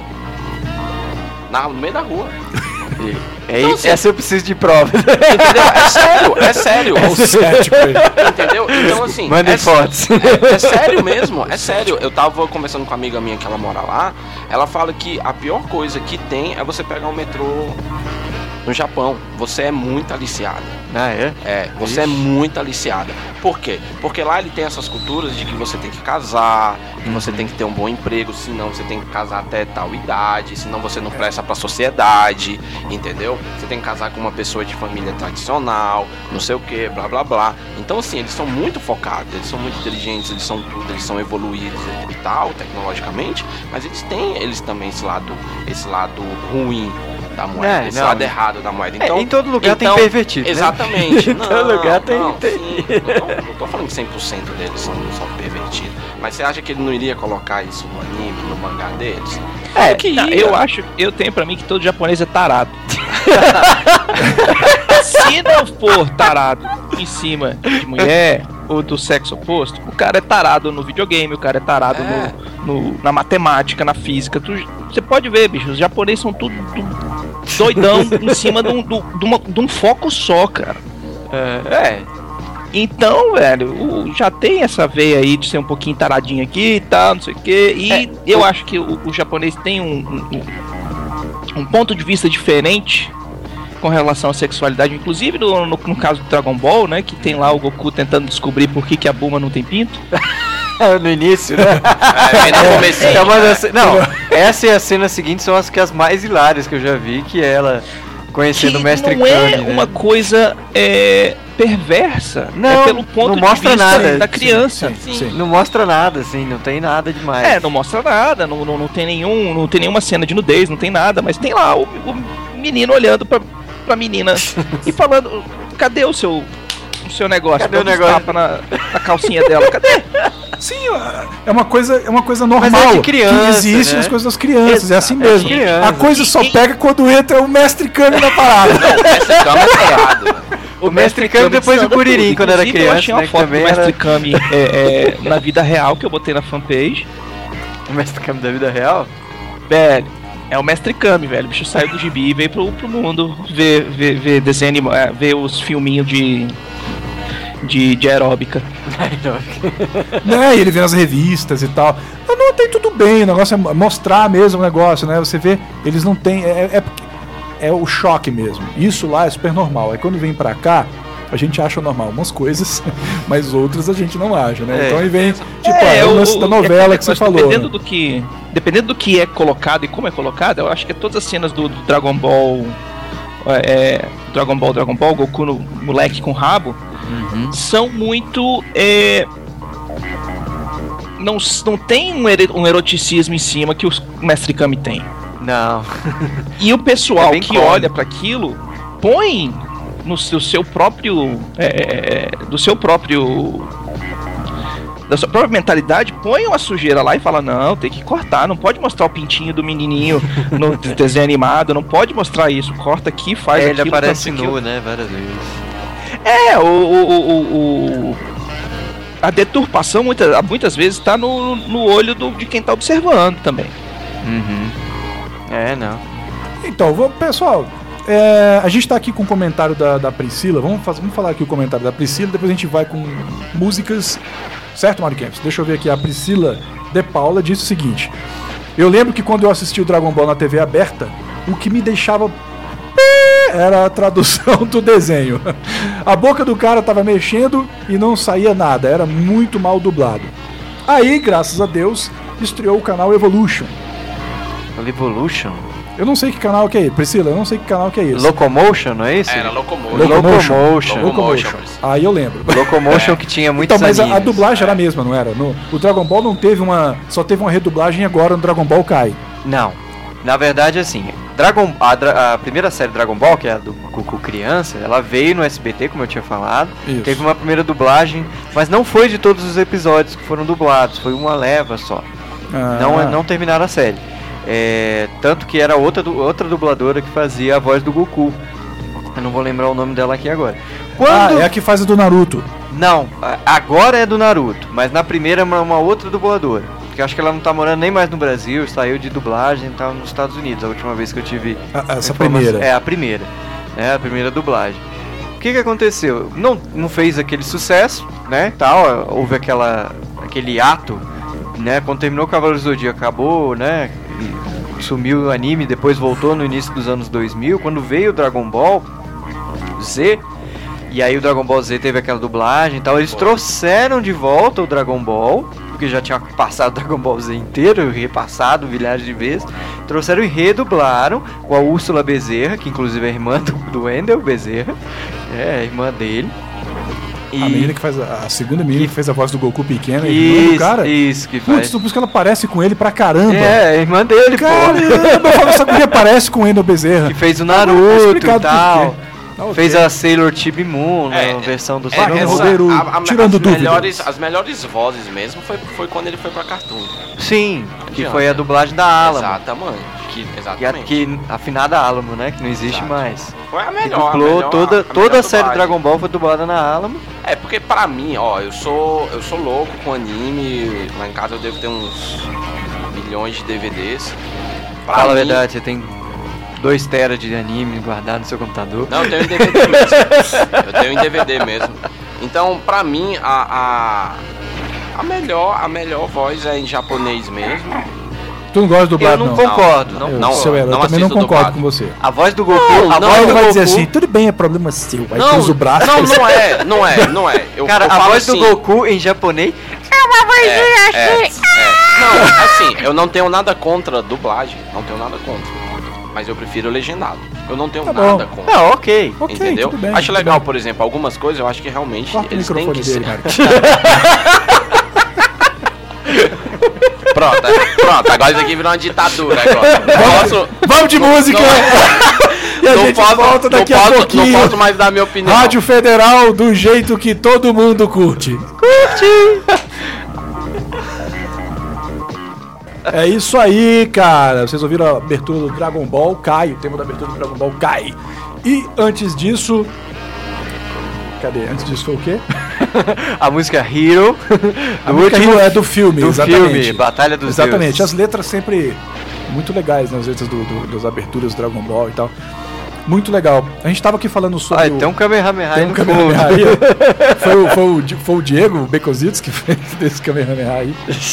Na, no meio da rua. É, Então, assim- essa eu preciso de prova. Entendeu? É sério, é sério. Olha o cético aí. Entendeu? Então assim. Mandem é, fotos. É, é sério mesmo, é sério. Eu tava conversando com uma amiga minha que ela mora lá. Ela fala que a pior coisa que tem é você pegar o metrô no Japão. Você é muito aliciada. Ah, é? É, você é muito aliciada. Por quê? Porque lá ele tem essas culturas de que você tem que casar, que você tem que ter um bom emprego, senão você tem que casar até tal idade, senão você não presta pra sociedade, entendeu? Você tem que casar com uma pessoa de família tradicional, não sei o que, blá blá blá. Então assim, eles são muito focados, eles são muito inteligentes, eles são tudo, eles são evoluídos e tal, tecnologicamente, mas eles têm, eles também esse lado, esse lado ruim da moeda, É, esse não. lado errado da moeda. É, Então, em todo lugar então, tem pervertido, né? Exatamente. Em Não, todo lugar tem- não, tem. sim. Não, tô, não tô falando que cem por cento deles são, são pervertidos. Mas você acha que ele não iria colocar isso no anime, no mangá deles? É, que não, ia. eu acho, eu tenho pra mim que todo japonês é tarado. Se não for tarado em cima de mulher ou do sexo oposto, o cara é tarado no videogame, o cara é tarado É. no, no- na matemática, na física. Tu- Você pode ver, bicho, os japoneses são tudo, tudo doidão em cima de um, do- de uma- de um foco só, cara. É. Então, velho, o- já tem essa veia aí de ser um pouquinho taradinho aqui e tal, não sei o quê. E É, eu acho que o, o japonês tem um, um, um ponto de vista diferente com relação à sexualidade. Inclusive no, no, no caso do Dragon Ball, né? Que tem lá o Goku tentando descobrir por que, que a Bulma não tem pinto. no início, né? É, bem no comecinho. É uma das- não, essa e a cena seguinte são as que as mais hilárias que eu já vi, que é ela conhecendo Que o Mestre não é Kami, né? uma coisa é, perversa. Não, é pelo ponto não de mostra vista nada. da criança. Sim, sim. Não mostra nada, assim, não tem nada demais. É, não mostra nada, não, não, não tem nenhum, não tem nenhuma cena de nudez, não tem nada, mas tem lá o, o menino olhando pra, pra menina e falando, cadê o seu, o seu negócio? Cadê o Dando uns negócio? tapa na, na calcinha dela, cadê? Sim, é uma coisa, é uma coisa normal. Mas é de criança, que existe né? nas coisas das crianças, é assim Exato, é mesmo. de criança. A coisa só pega quando entra o Mestre Kami na parada. Esse cama é errado. O Mestre Kami depois do Kuririn, quando era Inclusive, eu criança, achei uma né, que foto do também Mestre era... Kami é, é, na vida real, que eu botei na fanpage. O Mestre Kami da vida real? Velho, é o Mestre Kami, velho. O bicho saiu do gibi e veio pro, pro mundo ver, ver, ver desenho, anima- é, ver os filminhos de, de, de aeróbica. Né? E ele vê nas revistas e tal. Mas não tem tudo bem, o negócio é mostrar mesmo o negócio, né? Você vê, eles não têm. É, é, é o choque mesmo. Isso lá é super normal. Aí quando vem pra cá, a gente acha normal umas coisas, mas outras a gente não acha, né? É. Então aí vem, tipo, É, é, o o- lance da o- novela é, que você mas falou. Dependendo Né? do que, dependendo do que é colocado e como é colocado, eu acho que todas as cenas do, do Dragon Ball, é, Dragon Ball, Dragon Ball, Goku no moleque com rabo, são muito, é, não, não tem um, ere- um eroticismo em cima que o Mestre Kami tem. Não. E o pessoal É bem que cômico. olha pra aquilo põe no seu, seu próprio, é, do seu próprio, da sua própria mentalidade, põe uma sujeira lá e fala, não, tem que cortar, não pode mostrar o pintinho do menininho no desenho animado, não pode mostrar isso, corta aqui, faz É, aquilo. ele aparece tanto aquilo. nu, né, várias vezes. É, o, o, o, o- a deturpação muitas, muitas vezes tá no, no olho do, de quem tá observando também. Uhum. É, não. Então, vamos, pessoal, é, a gente tá aqui com o comentário da, da Priscila. Vamos, fazer, vamos falar aqui o comentário da Priscila, depois a gente vai com músicas. Certo, Mário Campos? Deixa eu ver aqui. A Priscila de Paula disse o seguinte: eu lembro que quando eu assisti o Dragon Ball na T V aberta, o que me deixava pé era a tradução do desenho. A boca do cara tava mexendo e não saía nada, era muito mal dublado. Aí, graças a Deus, estreou o canal Evolution. Evolution? Eu não sei que canal que é esse, Priscila, eu não sei que canal que é esse. Locomotion, não é isso? Era Locomotion. Locomotion. Locomotion. Locomotion. Aí eu lembro. Locomotion que tinha muitos Então, mas a, a animes. dublagem era a mesma, não era? No, o Dragon Ball não teve uma. Só teve uma redublagem agora no Dragon Ball Kai. Não. Na verdade, assim, Dragon, a, dra- a primeira série Dragon Ball, que é a do Goku criança, ela veio no S B T, como eu tinha falado. Isso. Teve uma primeira dublagem, mas não foi de todos os episódios que foram dublados, foi uma leva só. Ah, Não, não terminaram a série. É, tanto que era outra, du- outra dubladora que fazia a voz do Goku. Eu não vou lembrar o nome dela aqui agora. Ah, Quando... é a que faz a do Naruto. Não, a- agora é do Naruto, mas na primeira é uma, uma outra dubladora. Que eu acho que ela não tá morando nem mais no Brasil, saiu de dublagem e tá nos Estados Unidos, a última vez que eu tive. A- essa informação. primeira. É, a primeira. É, a primeira dublagem. O que que aconteceu? Não, não fez aquele sucesso, né, tal, houve aquela, aquele ato, né, quando terminou o Cavaleiros do Zodíaco, acabou, né, e sumiu o anime, depois voltou no início dos anos dois mil, quando veio o Dragon Ball Z, e aí o Dragon Ball Z teve aquela dublagem e tal, eles trouxeram de volta o Dragon Ball, porque já tinha passado o Dragon Ball Z inteiro, repassado milhares de vezes, trouxeram e redublaram com a Úrsula Bezerra, que inclusive é irmã do, do Wendel Bezerra, é, a irmã dele. E... A menina que faz a, a segunda menina que fez a voz do Goku pequena, a irmã Isso, do cara. isso que Putz, faz. então por isso que ela parece com ele pra caramba. É, a irmã dele, pô. Caramba, eu falo, essa guria parece com o Wendel Bezerra. Que fez o Tá Naruto e explicado por tal. quê. Tá ok. Fez a Sailor Chibi Moon, É, na versão do É, Tirando Dragon o Ball. roteiro, a- a- tirando as dúvidas. melhores, as melhores vozes mesmo foi, foi quando ele foi pra Cartoon. Sim, que Adianta. foi a dublagem da Alamo. Exatamente. Que, Que, a, exatamente. que afinada Alamo, né? Que não existe Exato. mais. Foi a Que melhor. dublou a melhor, toda, a toda melhor a série dublagem. Dragon Ball foi dublada na Alamo. É, porque pra mim, ó, eu sou eu sou louco com anime. Lá em casa eu devo ter uns milhões de D V Ds. Pra Fala a mim- verdade, você tem dois teras de anime guardado no seu computador. Não, eu tenho em D V D mesmo. Eu tenho em D V D mesmo. Então, pra mim, a, a, a, melhor, a melhor voz é em japonês mesmo. Tu não gosta do dublado, Eu não, não? concordo. Não, Eu, não, seu herói, não eu também não assisto concordo dublado. com você. A voz do Goku... Não, a não, voz Ele do vai Goku, dizer assim, tudo bem, é problema seu. Aí Não, cruza o braço. não, não é, não é, não é. Eu, Cara, eu a falo voz do assim, Goku em japonês... É, é, é. Não, assim, eu não tenho nada contra dublagem, não tenho nada contra. Mas eu prefiro legendado. Eu não tenho Tá bom. nada contra. Ah, ok. Ok, Entendeu? tudo bem, acho tudo legal, bem. por exemplo, algumas coisas eu acho que realmente Corta o eles têm microfone que dele, ser. Marcos. Pronto, é- pronto, agora isso aqui virou uma ditadura agora. Posso, Vamos de música! E a não gente posso, volta daqui não a posso, pouquinho. Não posso mais dar minha opinião. Rádio Federal do jeito que todo mundo curte. Curte! É isso aí, cara. Vocês ouviram a abertura do Dragon Ball Kai, o tema da abertura do Dragon Ball Kai. E antes disso... Cadê? Antes disso foi o quê? A música Hero. A do música último Hero é do filme, do exatamente. filme, Batalha dos Exatamente. Deuses. As letras sempre muito legais, né? As letras do, do- das aberturas do Dragon Ball e tal. Muito legal. A gente tava aqui falando sobre Ah, o... tem um Kamehameha Tem aí um no Kamehameha fundo. aí. Foi, o- foi, o, Di- foi o Diego, o Baconzitos, que fez desse Kamehameha aí.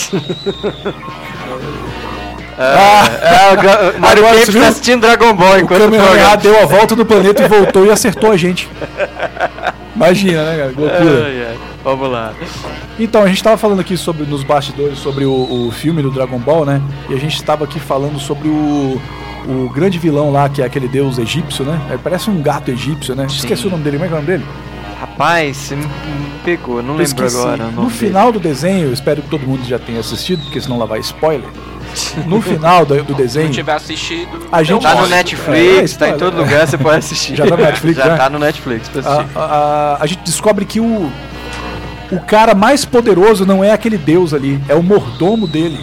É, o Ga- o Mario Agora, Campos você viu? tá assistindo Dragon Ball O enquanto o Kamehameha programa... deu a volta no planeta e voltou e acertou a gente. Imagina, né, cara? Que loucura. Ai, ai. Vamos lá. Então, a gente tava falando aqui sobre, nos bastidores sobre o, o filme do Dragon Ball, né? E a gente tava aqui falando sobre o, o grande vilão lá, que é aquele deus egípcio, né? É, parece um gato egípcio, né? Esqueci o nome dele, como é que é o nome dele? Rapaz, você me me pegou, não Eu lembro esqueci. agora. o nome No final do desenho, eu espero que todo mundo já tenha assistido, porque senão lá vai spoiler. No final do, do Se desenho, não tiver assistido, A gente- eu Tá no mostro. Netflix, É, tá em spoiler. todo lugar, você pode assistir. Já tá no Netflix, Já né? tá no Netflix pra a, assistir. a, a- a gente descobre que o, o cara mais poderoso não é aquele deus ali, é o mordomo dele.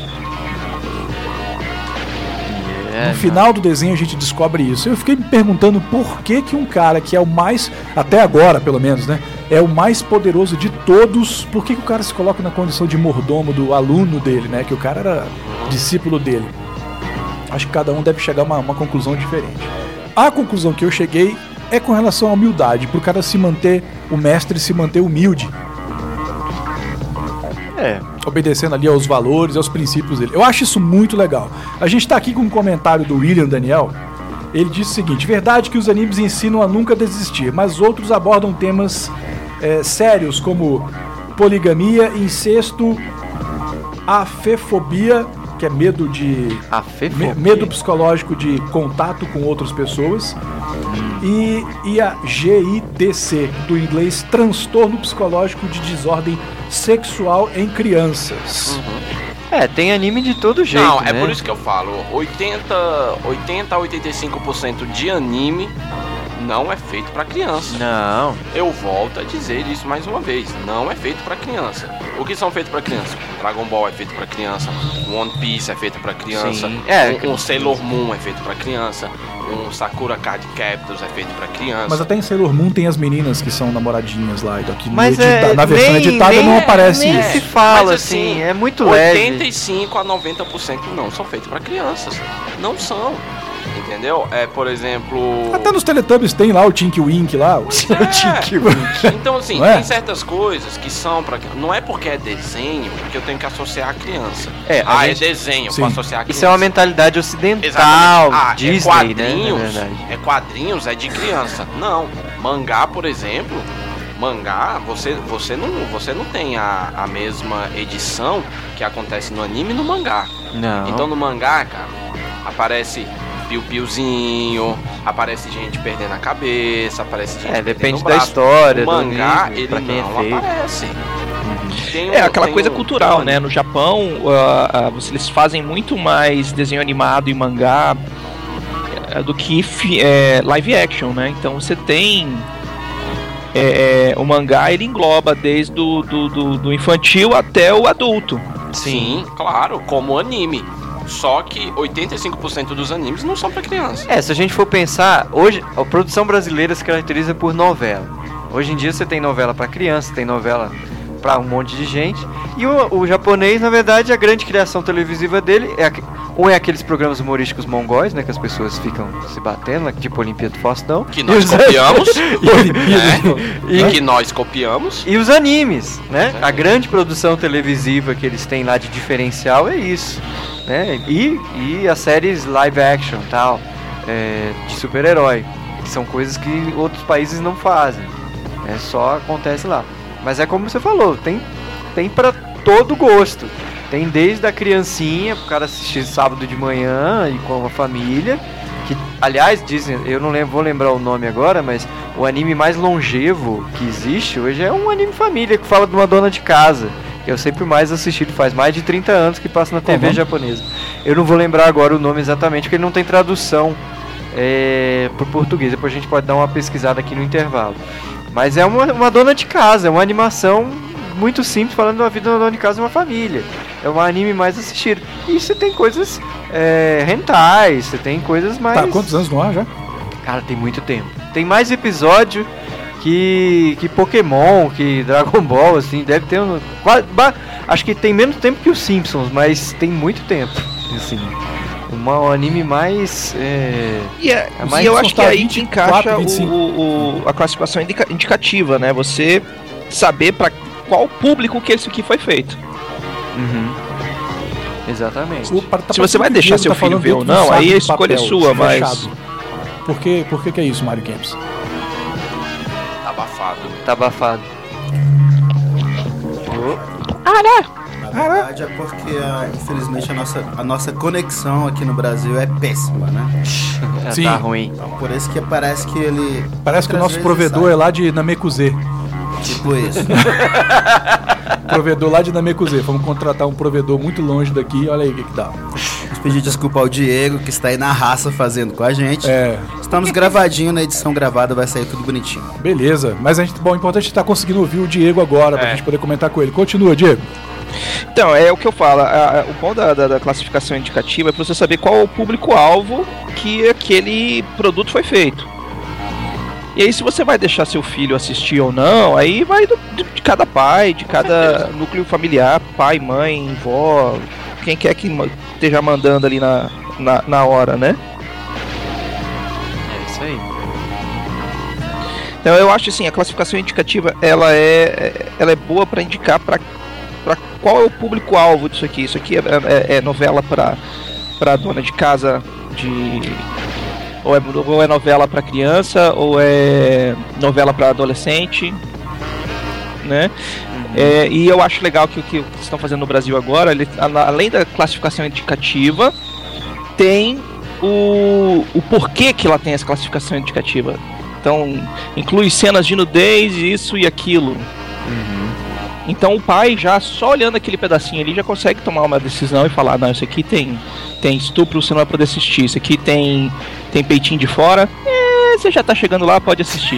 É, No final do desenho a gente descobre isso. Eu fiquei me perguntando por que que um cara que é o mais, até agora pelo menos, né, é o mais poderoso de todos, por que que o cara se coloca na condição de mordomo do aluno dele, né, que o cara era discípulo dele. Acho que cada um deve chegar a uma, uma conclusão diferente. A conclusão que eu cheguei é com relação à humildade, pro cara se manter, o mestre se manter humilde, É. obedecendo ali aos valores, aos princípios dele. Eu acho isso muito legal. A gente tá aqui com um comentário do William Daniel. Ele diz o seguinte: verdade que os animes ensinam a nunca desistir, mas outros abordam temas é, sérios como poligamia, incesto, afefobia, que é medo de A me- fefobia. medo psicológico de contato com outras pessoas, e, e a G I D C, do inglês transtorno psicológico de desordem sexual em crianças. É, tem anime de todo jeito, Não, é né? por isso que eu falo, oitenta, oitenta a oitenta e cinco por cento de anime não é feito pra criança. Não. Eu volto a dizer isso mais uma vez, não é feito pra criança. O que são feitos pra criança? Dragon Ball é feito pra criança, One Piece é feito pra criança, Sim. É, um, um Sailor Moon é feito pra criança, um Sakura Card Captors é feito pra criança. Mas até em Sailor Moon tem as meninas que são namoradinhas lá, então aqui no Mas edita- é, na versão nem- editada nem- não aparece nem isso. se fala Mas, assim, assim, é muito oitenta leve. e cinco a noventa por cento não são feitos pra crianças. Não são. Entendeu? É, por exemplo. Até nos Teletubbies tem lá o Tinky Wink lá. o- É. Então, assim, Não é? tem certas coisas que são pra. Não é porque é desenho que eu tenho que associar a criança. É, a ah, gente- é desenho, eu Sim. posso associar a criança. Isso é uma mentalidade ocidental, Exatamente. Ah, Disney, é quadrinhos, né? Na verdade. é quadrinhos, é de criança. Não. Mangá, por exemplo. Mangá, você, você, não, você não tem a, a mesma edição que acontece no anime e no mangá. Não. Então no mangá, cara, aparece piu-piuzinho, aparece gente perdendo a cabeça, aparece gente É, perdendo depende o da braço. história, O do mangá, livro, ele pra quem é não feito. aparece. Tem um- É aquela tem coisa um- cultural, tem um- né? No Japão, ah, ah, você- eles fazem muito mais desenho animado e mangá eh, do que fi- eh, live action, né? Então você tem eh, eh, o mangá, ele engloba desde do, do, do, do infantil até o adulto. Sim, claro, como anime. Só que oitenta e cinco por cento dos animes não são pra criança. É, se a gente for pensar, hoje a produção brasileira se caracteriza por novela. Hoje em dia você tem novela pra criança, tem novela pra um monte de gente. E o, o japonês, na verdade, a grande criação televisiva dele é a, ou é aqueles programas humorísticos mongóis, né, que as pessoas ficam se batendo, né, tipo Olimpíada do Faustão. Que nós copiamos. e, e que nós copiamos. E os animes, né? Os A animes. grande produção televisiva que eles têm lá de diferencial é isso, né? E, e as séries live action, tal, é, de super-herói, que são coisas que outros países não fazem. É, só acontece lá. Mas é como você falou, tem, tem pra todo gosto. Tem desde a criancinha, pro cara assistir sábado de manhã e com a família. Que, aliás, dizem, eu não lembro, vou lembrar o nome agora, mas o anime mais longevo que existe hoje é um anime família, que fala de uma dona de casa. Que eu sempre mais assistido, faz mais de trinta anos que passa na T V uhum. japonesa. Eu não vou lembrar agora o nome exatamente, porque ele não tem tradução é, pro português. Depois a gente pode dar uma pesquisada aqui no intervalo. Mas é uma, uma dona de casa, é uma animação muito simples, falando da vida da dona de casa de uma família. É um anime mais assistido. E você tem coisas é, hentais, você tem coisas mais... Tá, quantos anos no ar já? Cara, tem muito tempo. Tem mais episódio que, que Pokémon, que Dragon Ball, assim, deve ter um... Quase, acho que tem menos tempo que os Simpsons, mas tem muito tempo, assim. Uma, um anime mais... É, e, é, é mais e eu acho que aí que encaixa vinte e cinco. o, o, a classificação indica, indicativa, né? Você saber pra qual público que isso aqui foi feito. Uhum. Exatamente. O, tá Se você vai deixar seu tá filho ver ou não, aí a escolha é sua, mas... Por que, por que que é isso, Mario Games? Tá abafado. Tá abafado. Ah, né? Na verdade é porque, ah, infelizmente, a nossa, a nossa conexão aqui no Brasil é péssima, né? Sim. Tá ruim. Então, por isso que parece que ele... Parece que o nosso provedor sai. É lá de Namekusei. Tipo isso. Provedor lá de Namekusei. Vamos contratar um provedor muito longe daqui. Olha aí o que que dá. Vamos pedir desculpa ao Diego, que está aí na raça fazendo com a gente. É. Estamos gravadinho, na edição gravada vai sair tudo bonitinho. Beleza. Mas a gente, bom, o importante é estar conseguindo ouvir o Diego agora, pra É. gente poder comentar com ele. Continua, Diego. Então, é o que eu falo, a, a, o bom da, da, da classificação indicativa é pra você saber qual é o público-alvo que aquele produto foi feito. E aí, se você vai deixar seu filho assistir ou não, aí vai do, de, de cada pai, de cada núcleo familiar, pai, mãe, vó, quem quer que esteja mandando ali na, na, na hora, né? É isso aí. Então, eu acho assim, a classificação indicativa, ela é, ela é boa pra indicar pra, pra qual é o público-alvo disso aqui. Isso aqui é, é, é novela pra, pra dona de casa de... Ou é, ou é novela para criança, ou é novela para adolescente, né? Uhum. É, e eu acho legal que o que eles estão fazendo no Brasil agora, ele, além da classificação indicativa, tem o, o porquê que ela tem essa classificação indicativa. Então, inclui cenas de nudez, isso e aquilo. Uhum. Então o pai já, só olhando aquele pedacinho ali, já consegue tomar uma decisão e falar, não, isso aqui tem, tem estupro, você não vai poder assistir. Isso aqui tem, tem peitinho de fora, é, você já tá chegando lá, pode assistir.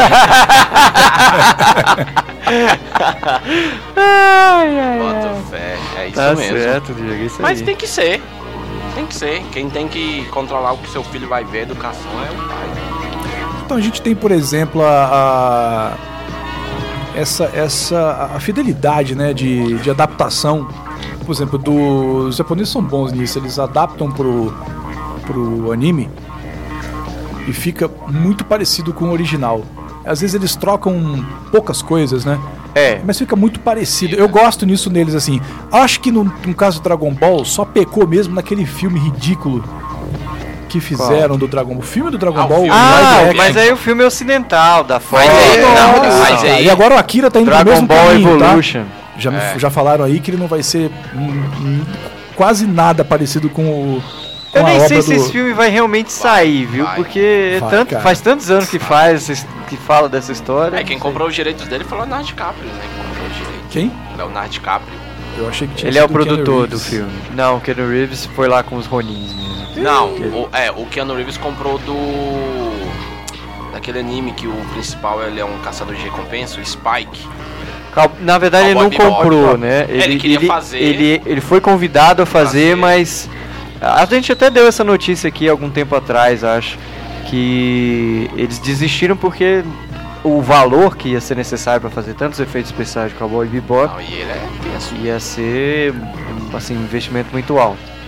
ai, ai, Bota ai. fé, é isso Tá mesmo. certo, Diego, isso Mas aí. tem que ser. Tem que ser. Quem tem que controlar o que seu filho vai ver, a educação, é o pai. Então a gente tem, por exemplo, a... a... Essa, essa a fidelidade, né, de, de adaptação, por exemplo, do, os japoneses são bons nisso, eles adaptam pro, pro anime e fica muito parecido com o original. Às vezes eles trocam poucas coisas, né? É. Mas fica muito parecido. Eu gosto nisso neles, assim. Acho que no, no caso do Dragon Ball, só pecou mesmo naquele filme ridículo que fizeram Qual? do Dragon Ball. O filme do Dragon ah, Ball. Ah, mas aí o filme é ocidental, da Fox. Mas aí, não, Nossa. mas aí... E agora o Akira tá indo Dragon no mesmo Ball caminho, Evolution. Tá? Já, É. já falaram aí que ele não vai ser hum, hum, quase nada parecido com o. Com Eu a nem obra sei se do... esse filme vai realmente sair, viu? vai. Porque Vai, tanto, cara. faz tantos anos que faz, que fala dessa história. É, quem não sei. comprou os direitos dele foi o Leonardo DiCaprio, né? Que comprou os direitos. Quem? Leonardo DiCaprio. Eu achei que tinha Ele é o sido Keanu produtor do Reeves. filme. Não, o Keanu Reeves foi lá com os Ronins mesmo. Não, o, é, o Keanu Reeves comprou do... daquele anime que o principal ele é um caçador de recompensa, o Spike. Cal- Na verdade, ele não Cowboy Bebop. comprou, né? É, ele queria fazer. Ele, ele foi convidado a fazer, Fazer. mas. A gente até deu essa notícia aqui algum tempo atrás, acho. Que eles desistiram porque o valor que ia ser necessário para fazer tantos efeitos especiais de Cowboy Bebop Não, e ele é tenso. ia ser assim, um investimento muito alto.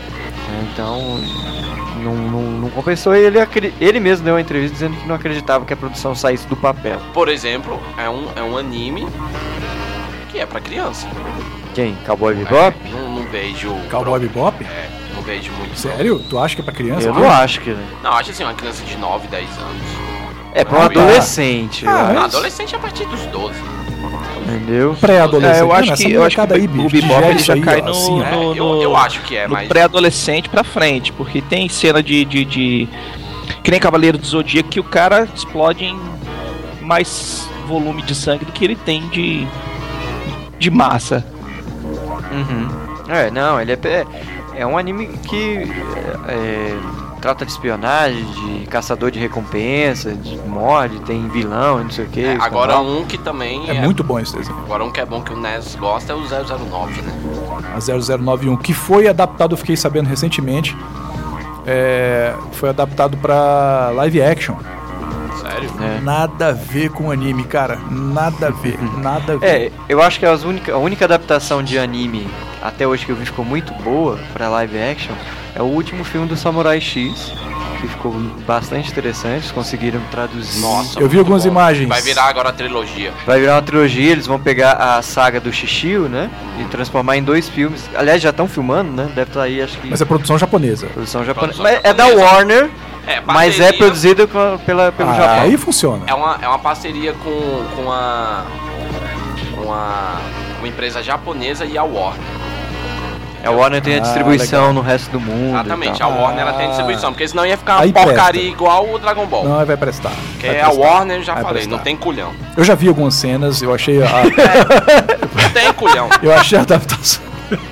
Então, não, não, não compensou e ele, ele mesmo deu uma entrevista dizendo que não acreditava que a produção saísse do papel. Por exemplo, é um, é um anime que é pra criança. Quem? Cowboy Bebop? É, não, não vejo... Cowboy Bebop? É, não vejo muito. Sério? Não. Tu acha que é pra criança? Eu não acho que... Não, acho assim, uma criança de nove, dez anos. É pra um adolescente. Ah, Não, mas... adolescente a partir dos doze. Entendeu? Pré-adolescente. É, eu acho que, eu acho que aí, o bicho, Bebop ele isso já aí, cai ó, no, assim, ó. É, no, eu, no, eu acho que é, no mas... pré-adolescente pra frente, porque tem cena de, de, de... Que nem Cavaleiro do Zodíaco, que o cara explode em mais volume de sangue do que ele tem de, de massa. Uhum. É, não, ele é... É um anime que... É, trata de espionagem, de caçador de recompensa, de morde, tem vilão, não sei o que. É, agora um que também É, é... muito bom esse desenho. Agora um que é bom que o Nes gosta é o zero zero nove, né? A zero zero nove um, que foi adaptado, eu fiquei sabendo recentemente, é, foi adaptado pra live action. Sério? É. Nada a ver com anime, cara. Nada a ver, nada a ver. É, eu acho que as única, a única adaptação de anime até hoje que eu vi ficou muito boa pra live action é o último filme do Samurai X, que ficou bastante interessante, eles conseguiram traduzir. Nossa, Eu vi muito algumas bom. imagens. Vai virar agora a trilogia. Vai virar uma trilogia, eles vão pegar a saga do Shishio, né, e transformar em dois filmes. Aliás, já estão filmando, né, deve estar aí, acho que... Mas é produção japonesa. Produção japonesa. Produção Mas é da japonesa. Warner, É, mas é parceria- produzido com- pela, pelo Ah, Japão. aí funciona. É uma, é uma parceria com, com a... Com a... Uma empresa japonesa e a Warner. A Warner tem a Ah, distribuição legal. no resto do mundo. Exatamente, e a tal. Warner ela tem Ah. distribuição, porque senão ia ficar uma Aí porcaria presta. igual o Dragon Ball. Não, vai prestar. Porque Vai a prestar. Warner, já Vai falei, prestar. não tem culhão. Eu já vi algumas cenas, eu achei a, Não tem culhão. eu achei a adaptação.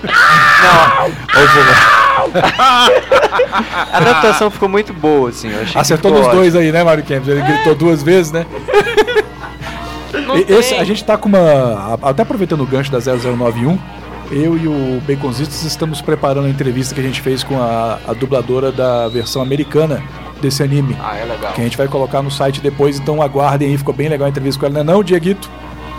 A adaptação ficou muito boa, assim. Eu achei Acertou que nos ficou dois aí, né, Mario Campos? Ele gritou duas vezes, né? Não E- Esse, tem. a gente tá com uma. Até aproveitando o gancho da zero zero nove um, eu e o Baconzitos estamos preparando a entrevista que a gente fez com a, a dubladora da versão americana desse anime. Ah, é legal. Que a gente vai colocar no site depois, então aguardem aí, ficou bem legal a entrevista com ela, não é não, Dieguito?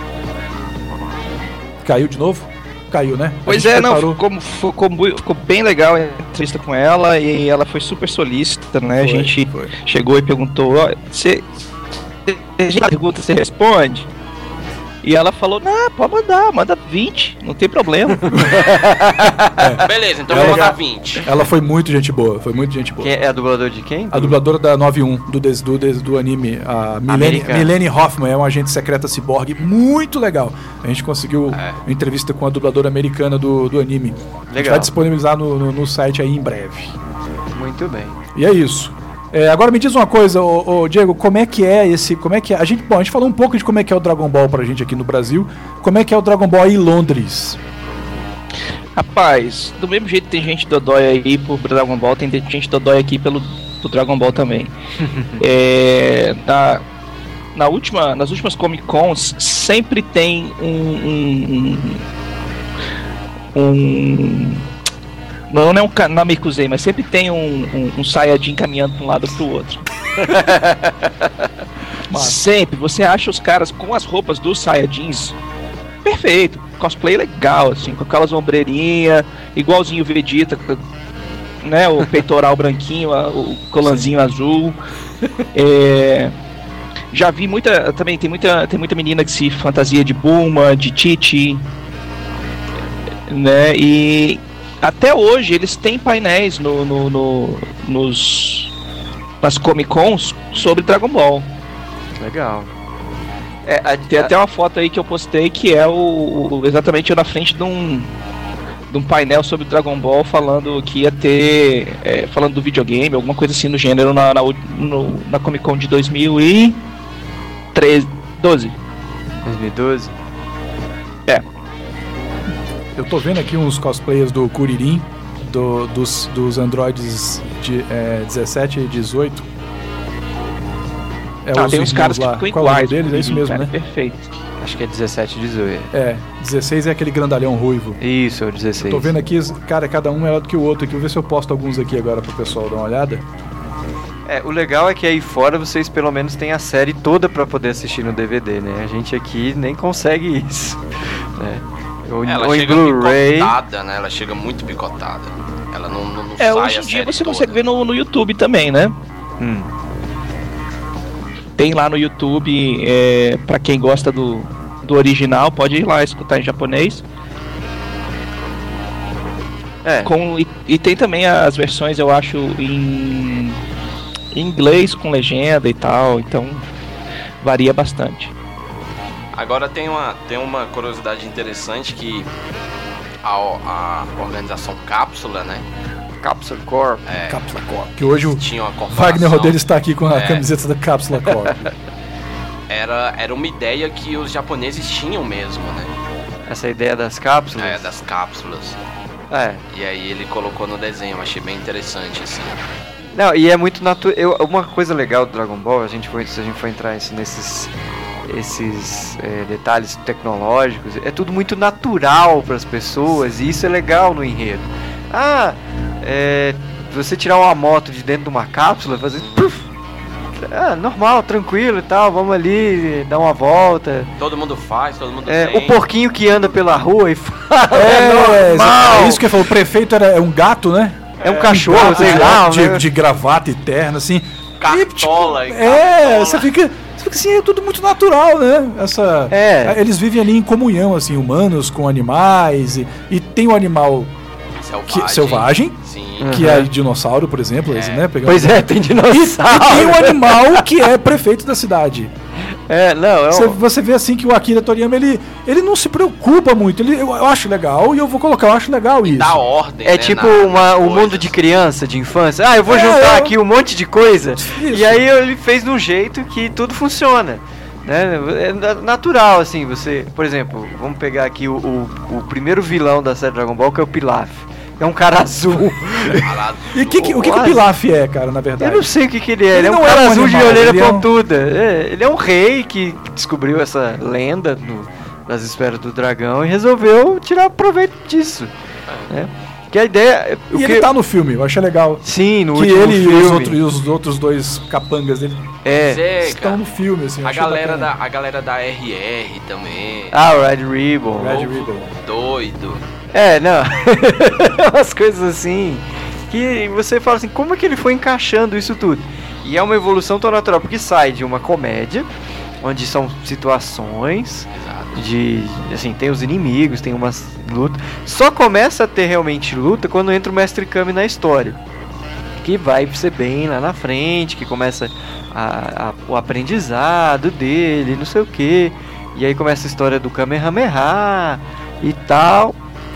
Caiu de novo? Caiu, né? A Pois gente é, não, preparou. ficou, ficou, mui- ficou bem legal a entrevista com ela e ela foi super solícita, né? Foi, a gente foi. chegou e perguntou, ó, você você pergunta, você responde? E ela falou, não, pode mandar, manda vinte, não tem problema. Beleza, então Ela- vou mandar vinte. Ela foi muito gente boa, foi muito gente boa. Quem é a dubladora de quem? A dubladora da nove um, do, des, do, des, do anime, a Milene, Americana. Milene Hoffman, é uma agente secreta ciborgue muito legal. A gente conseguiu É. uma entrevista com a dubladora americana do, do anime. A gente Legal. vai disponibilizar no, no, no site aí em breve. Muito bem. E é isso. É, agora me diz uma coisa, ô, ô, Diego, como é que é esse. Como é que é? A gente, bom, a gente falou um pouco de como é que é o Dragon Ball pra gente aqui no Brasil. Como é que é o Dragon Ball em Londres? Rapaz, do mesmo jeito que tem gente dodói aí por Dragon Ball, tem gente dodói aqui pelo, pelo Dragon Ball também. é, na, na última, nas últimas Comic Cons sempre tem um... um, um não, não é um ca- Namekusei, mas sempre tem um, um, um Saiyajin caminhando de um lado pro outro. Sempre, você acha os caras com as roupas dos Saiyajins perfeito, cosplay legal, assim, com aquelas ombreirinhas, igualzinho o Vegeta, com, né, o peitoral branquinho, a- o colanzinho azul. É, já vi muita, também tem muita, tem muita menina que se fantasia de Bulma, de Titi, né, e até hoje eles têm painéis no, no, no- nos, nas Comic Cons sobre Dragon Ball. Legal. É, a, Tem até uma foto aí que eu postei que é o, o- exatamente eu na frente de um, de um painel sobre Dragon Ball falando que ia ter, é, falando do videogame, alguma coisa assim no gênero na, na, no- na Comic Con de dois mil e doze. dois mil e doze. Eu tô vendo aqui uns cosplayers do Kuririn, do- dos, dos androides de é, dezessete e dezoito. É, Ah, os tem uns irmãos caras lá. que ficam Qual é o nome iguais. deles? É isso mesmo, cara, né? Perfeito. Acho que é dezessete e dezoito. É, dezesseis é aquele grandalhão ruivo. Isso, é o dezesseis. Tô vendo aqui, cara, cada um melhor do que o outro aqui. Vou ver se eu posto alguns aqui agora pro pessoal dar uma olhada. É, o legal é que aí fora vocês pelo menos têm a série toda pra poder assistir no D V D, né? A gente aqui nem consegue isso, né? Ou, Ela ou em chega Blu-ray. picotada, né? Ela chega muito picotada. Ela não, não, não É, sai hoje a em dia série você toda. consegue ver no, no YouTube também, né? Hum. Tem lá no YouTube, é, pra quem gosta do, do original, pode ir lá escutar em japonês. É. Com, e, e tem também as versões, eu acho, em, em inglês com legenda e tal, então varia bastante. Agora tem uma, tem uma curiosidade interessante que a, a organização Cápsula, né? Capsule Corp. É, Cápsula Corp. Que hoje o tinha uma corporação. Wagner Rodrigues está aqui com a É. camiseta da Cápsula Corp. Era, era uma ideia que os japoneses tinham mesmo, né? Essa ideia das cápsulas. É, das cápsulas. É. E aí ele colocou no desenho, eu achei bem interessante, assim. Não, e é muito natural. Uma coisa legal do Dragon Ball, a gente foi, se a gente for entrar assim, nesses esses é, detalhes tecnológicos, é tudo muito natural para as pessoas e isso é legal no enredo. Ah, é, você tirar uma moto de dentro de uma cápsula, fazer puff, ah, normal, tranquilo e tal, vamos ali dar uma volta. Todo mundo faz, todo mundo É, tem. o porquinho que anda pela rua e fala, É, normal. é isso que ele falou. O prefeito era, é um gato, né? É um cachorro, sei lá, de, né? de gravata eterna, assim. Cartola E, e tipo, É, cartola. você fica, você fica assim, é tudo muito natural, né? Essa, É. Eles vivem ali em comunhão, assim, humanos com animais. E, e tem o animal Selvagem. que, selvagem, Sim. Uhum. que é dinossauro, por exemplo, esse, né? Pegando- Pois é, tem E, dinossauro. e tem o animal que é prefeito da cidade. É, não, é Você, um... você vê assim que o Akira Toriyama, ele, ele não se preocupa muito. Ele, eu, eu acho legal e eu vou colocar, eu acho legal isso. Dá ordem, É né, tipo na- uma, um coisas. mundo de criança, de infância. Ah, eu vou É, juntar eu- aqui um monte de coisa. Isso. E aí ele fez de um jeito que tudo funciona. Né? É na- natural, assim, você... Por exemplo, vamos pegar aqui o, o, o primeiro vilão da série Dragon Ball, que é o Pilaf. É um cara azul. Falado. E que que- o que, que o Quase. Pilaf é, cara, na verdade? Eu não sei o que, que ele é. Ele Ele, é um não é cara um azul animal, de olheira ele é um- pontuda. É, ele é um rei que descobriu essa lenda no- das esferas do dragão e resolveu tirar proveito disso. Né? Que a ideia... o E que- ele tá no filme, eu achei legal. Sim, no que último ele filme. e os, outros, e os outros dois capangas dele É. Zé, estão cara, no filme, assim. eu a achei galera, bacana. da, a galera da R R também. Ah, o Red Ribbon. Red Povo Ribbon. Doido. É, não. Umas coisas assim que você fala assim, como é que ele foi encaixando isso tudo? E é uma evolução tão natural, porque sai de uma comédia, onde são situações Exato. de, assim, tem os inimigos, tem umas lutas. Só começa a ter realmente luta quando entra o Mestre Kami na história. Que vai ser bem lá na frente, que começa a- a- o aprendizado dele, não sei o que. E aí começa a história do Kamehameha e tal.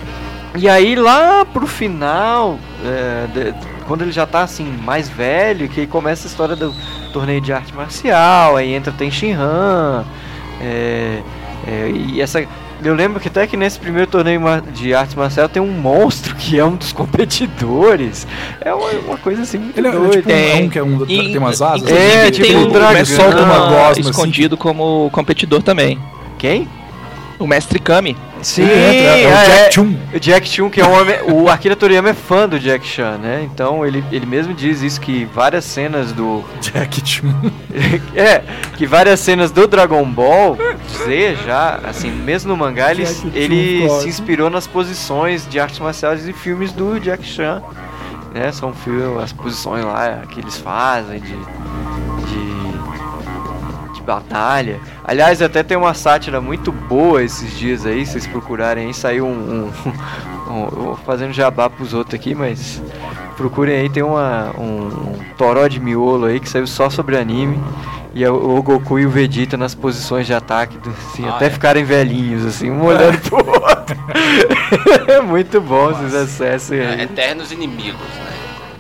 E aí lá pro final, é, de- quando ele já tá assim, mais velho, que aí começa a história do torneio de arte marcial, aí entra Ten Shinhan, é, é, e essa... Eu lembro que até que nesse primeiro torneio ma- de arte marcial tem um monstro que é um dos competidores. É uma, uma coisa assim muito Ele é, ele é doida. tipo um, é um que é um, E- tem umas asas. inclusive, É, assim, tipo tem um o dragão. mestre solta uma Kami gosma, assim. escondido como competidor também. Quem? O Mestre Kami. Sim, Ele entra, é o é, Jack é. Chun. O Jack Chun, que é um homem. O Akira Toriyama é fã do Jack Chan, né? Então ele, ele mesmo diz isso, que várias cenas do. Jack Chun. É, que várias cenas do Dragon Ball Z já, assim, mesmo no mangá, ele, Jack Chun, ele claro. se inspirou nas posições de artes marciais e filmes do Jack Chan. Né? São filmes, as posições lá que eles fazem de. de. de batalha. Aliás, até tem uma sátira muito boa esses dias aí, se vocês procurarem aí, saiu um, um, um- eu vou fazendo jabá pros outros aqui, mas procurem aí, tem uma, um, um toró de miolo aí que saiu só sobre anime. E é o, o Goku e o Vegeta nas posições de ataque, do- assim, Ah, até é? ficarem velhinhos, assim, um olhando pro outro. É muito bom, vocês acessem É, aí. eternos inimigos, né?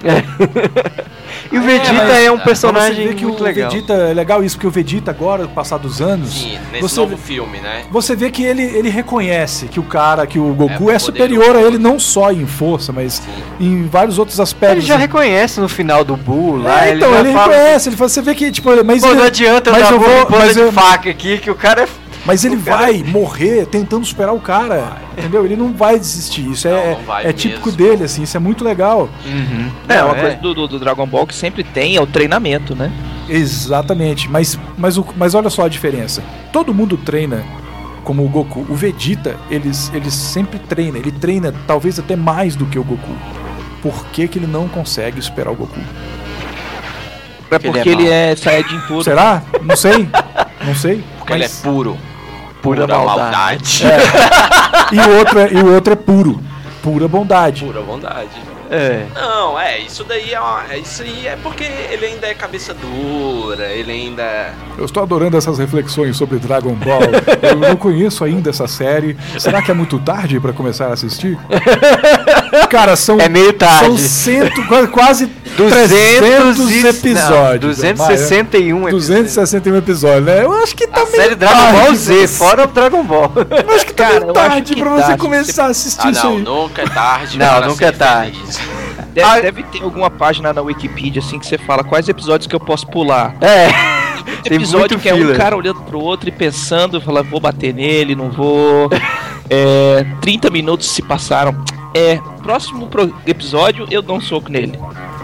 E o Vegeta mas, é, um Pra personagem você ver que muito o legal. Vegeta é legal isso, porque o Vegeta agora, passados anos, Sim, nesse você, novo filme, né? você vê que ele, ele reconhece que o cara, que o Goku É é, superior a poderoso. ele não só em força, mas Sim. em vários outros Ele aspectos. já reconhece no final do Buu lá, É, então, já ele fala, reconhece, ele fala, você vê que, tipo, ele- mas Pô, ele, não adianta eu mas dar eu vou- vou, mas de eu- faca aqui, que o cara é... mas ele o cara- vai morrer tentando superar o cara, entendeu? Ele não vai desistir, isso Não, é, não vai é típico mesmo. dele, assim, isso é muito legal. É, Não, uma é. coisa do, do- do Dragon Ball que sempre tem é o treinamento, né? Exatamente, mas, mas, o, mas olha só a diferença. Todo mundo treina como o Goku. O Vegeta, eles, ele sempre treina, ele treina talvez até mais do que o Goku. por que, que ele não consegue superar o Goku. É porque ele é, é Saiyajin puro. Será? Não sei. Não sei. Porque mas... ele é puro. Pura, pura maldade. maldade. É. E, o outro é, e o outro é puro. Pura bondade. Pura bondade. É. Não, é, isso daí é, uma, é isso aí é porque ele ainda é cabeça dura, ele ainda... Eu estou adorando essas reflexões sobre Dragon Ball. Eu não conheço ainda essa série. Será que é muito tarde para começar a assistir? Cara, são... É meio tarde. São cento, quase duzentos trezentos episódios. Não, duzentos e sessenta e um episódios. duzentos e sessenta e um episódios, né? Eu acho que tá a meio série Dragon tarde, Ball Z, mas... fora o Dragon Ball. Eu acho que tá Cara, meio tarde pra você tarde. começar a assistir ah, isso não, aí. nunca é tarde. Não, nunca é tarde. Deve, ah, deve ter alguma página na Wikipedia assim que você fala quais episódios que eu posso pular. É. Tem episódio que fila. É um cara olhando pro outro e pensando, fala, vou bater nele, não vou. É, trinta minutos se passaram. É, próximo pro episódio eu dou um soco nele.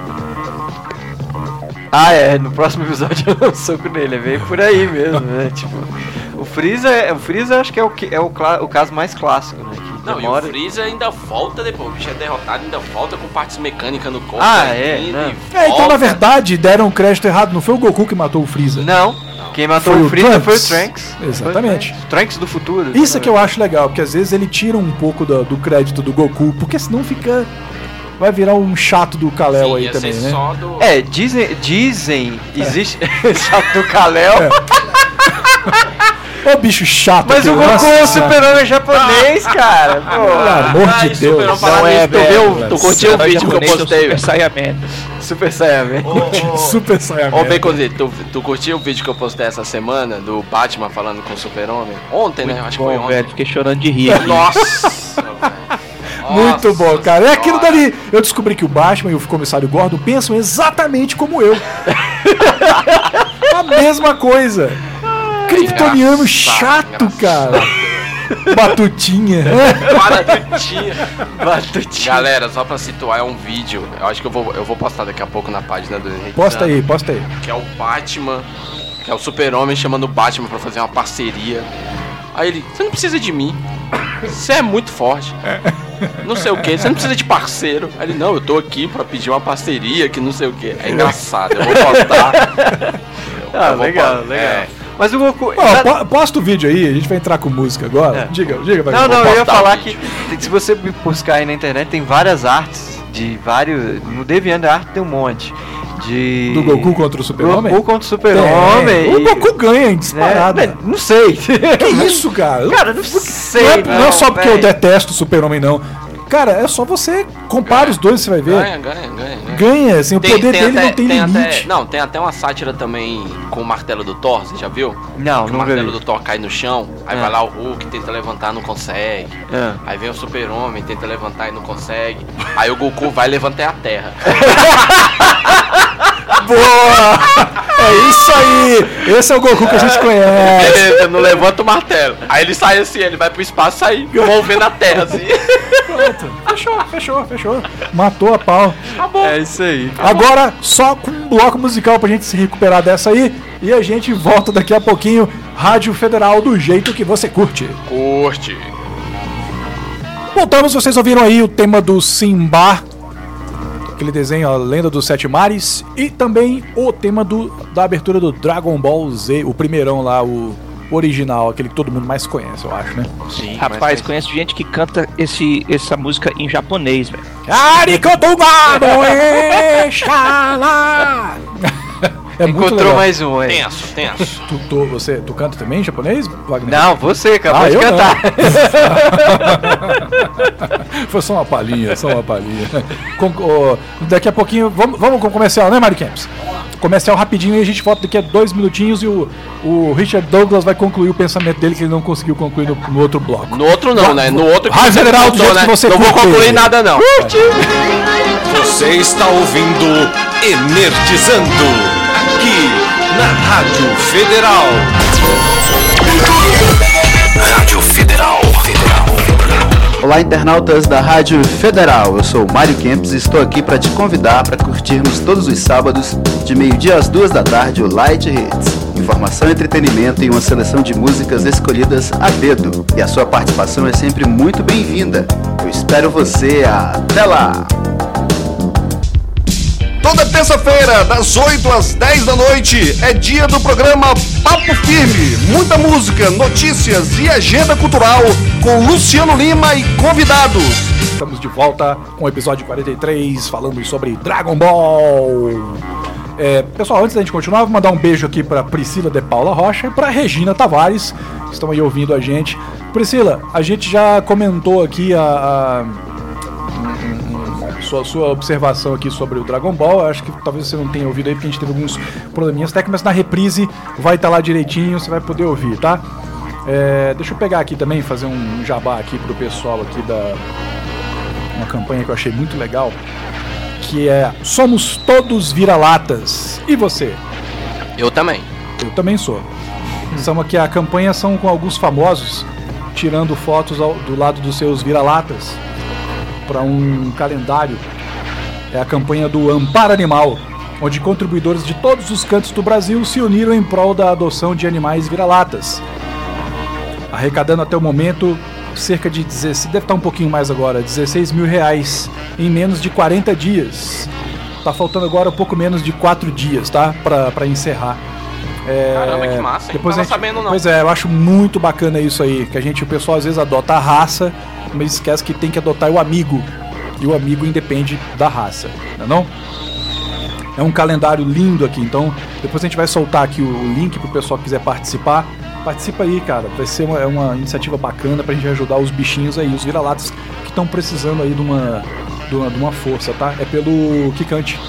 Ah, é, no próximo episódio eu dou um soco nele, é bem por aí mesmo, né? Tipo, o Freeza, o Freeza acho que é o, é o, o caso mais clássico, né? Não, demora... e o Freeza ainda volta depois, o bicho é derrotado, ainda volta com partes mecânicas no corpo. Ah, é, né? É, então na verdade deram um crédito errado, não foi o Goku que matou o Freeza. Não, quem matou foi o Freeza o foi o Trunks. Exatamente. Foi o Trunks do futuro. Isso é que eu acho legal, porque às vezes ele tira um pouco do, do crédito do Goku, porque senão fica... Vai virar um chato do Kal-El aí também, né? Só do... É, dizem, dizem, existe chato do Kal-El. É. Ô bicho chato. Mas aqui, o Goku é o super-homem japonês, cara. Pô, pelo amor Ai, de Deus. Não é, tu viu? Tu curtiu o vídeo que eu postei? Super Saiyaman. Super Saiyaman. Oh, oh. Super Saiyaman. Ô, Baconzito, tu, tu curtiu o vídeo que eu postei essa semana do Batman falando com o super-homem? Ontem, muito né? Acho bom, que foi ontem. Velho, fiquei chorando de rir. Nossa, velho. Muito bom, cara. É aquilo dali. Eu descobri que o Batman e o Comissário Gordon pensam exatamente como eu. A mesma coisa. Kryptoniano chato, engraçado. cara. Batutinha. Batutinha. Batutinha. Galera, só pra situar, é um vídeo. Eu acho que eu vou, eu vou postar daqui a pouco na página do Henrique. Posta aí, posta aí. Que é o Batman, que é o super-homem chamando o Batman pra fazer uma parceria. Aí ele, você não precisa de mim. Você é muito forte. Não sei o que, você não precisa de parceiro. Aí ele, não, eu tô aqui pra pedir uma parceria que não sei o que. É engraçado, eu vou postar. Eu, ah, eu vou legal, postar. legal. É. Mas o Goku... Ó, posta o vídeo aí, a gente vai entrar com música agora. É. Diga, diga. Vai, não, não, eu ia falar que vídeo. se você buscar aí na internet, tem várias artes de vários... No DeviantArt tem um monte. De... Do Goku contra o Super-Homem? Goku contra o Super-Homem. O Goku ganha em disparada. É, não sei. Que isso, cara? Cara, não sei. Não é, não, não é só porque véio. eu detesto o Super-Homem, não. Cara, é só você compara Ganha. os dois, você vai ver. Ganha, ganha, ganha. Ganha, ganha assim, tem, o poder tem dele até, não tem, tem limite. Até, não, tem até uma sátira também com o martelo do Thor, você já viu? Não, que não o martelo vi. do Thor cai no chão, aí É. vai lá o Hulk, tenta levantar, não consegue. É. Aí vem o Super-Homem, tenta levantar e não consegue. Aí o Goku vai levantar a terra. Boa! É isso aí! Esse é o Goku que a gente conhece. Beleza, não levanta o martelo. Aí ele sai assim, ele vai pro espaço e sai envolvendo a terra assim. Pronto. Fechou, fechou, fechou. Matou a pau. É isso aí. Agora, só com um bloco musical pra gente se recuperar dessa aí. E a gente volta daqui a pouquinho. Rádio Federal do jeito que você curte. Curte. Voltamos, vocês ouviram aí o tema do Simba, aquele desenho, a Lenda dos Sete Mares, e também o tema do, da abertura do Dragon Ball Z, o primeirão lá, o original, aquele que todo mundo mais conhece, eu acho, né? Sim, Rapaz, conheço gente que canta esse, essa música em japonês, velho. É muito Encontrou legal. mais um aí. Tenso, tenso. Tu, tu, você, tu canta também em japonês, Wagner? Não, você acabou Ah, de eu cantar. Foi só uma palhinha, só uma palhinha. Com, ó, daqui a pouquinho, vamos, vamos com o comercial, né, Mari Camps? Comercial rapidinho e a gente volta daqui a dois minutinhos e o, o Richard Douglas vai concluir o pensamento dele que ele não conseguiu concluir no, no outro bloco. No outro não, né? No outro Rádio você Federal, do contou, jeito que você Não vou curte. concluir nada não. Você está ouvindo Energizando, aqui na Rádio Federal. Rádio Federal. Olá, internautas da Rádio Federal. Eu sou o Mário Kempis e estou aqui para te convidar para curtirmos todos os sábados, de meio-dia às duas da tarde, o Light Hits. Informação, entretenimento e uma seleção de músicas escolhidas a dedo. E a sua participação é sempre muito bem-vinda. Eu espero você. Até lá! Toda terça-feira, das oito às dez da noite, é dia do programa Papo Firme. Muita música, notícias e agenda cultural com Luciano Lima e convidados. Estamos de volta com o episódio quarenta e três, falando sobre Dragon Ball. É, pessoal, antes da gente continuar, vou mandar um beijo aqui para Priscila de Paula Rocha e para Regina Tavares, que estão aí ouvindo a gente. Priscila, a gente já comentou aqui a... a... Sua, sua observação aqui sobre o Dragon Ball. Eu acho que talvez você não tenha ouvido aí, porque a gente teve alguns probleminhas técnicos, mas na reprise vai estar lá direitinho, você vai poder ouvir, tá? É, deixa eu pegar aqui também, fazer um jabá aqui pro pessoal aqui da... uma campanha que eu achei muito legal, que é Somos Todos Vira-Latas. E você? Eu também. Eu também sou. São aqui, a campanha são com alguns famosos tirando fotos ao, do lado dos seus vira-latas para um calendário. É a campanha do Amparo Animal, onde contribuidores de todos os cantos do Brasil se uniram em prol da adoção de animais vira-latas, arrecadando até o momento cerca de dezesseis, deve estar um pouquinho mais agora, dezesseis mil reais em menos de quarenta dias. Tá faltando agora um pouco menos de quatro dias, tá? Pra, pra encerrar. É, Caramba, que massa, hein? depois Não a tava gente, sabendo, não. Pois é, eu acho muito bacana isso aí, que a gente, o pessoal às vezes adota a raça, mas esquece que tem que adotar o amigo, e o amigo independe da raça, não é não? É um calendário lindo aqui, então depois a gente vai soltar aqui o link pro pessoal que quiser participar. Participa aí, cara, vai ser uma, uma iniciativa bacana pra gente ajudar os bichinhos aí, os vira-latas que estão precisando aí de uma, de uma, de uma força, tá? É pelo Kikante.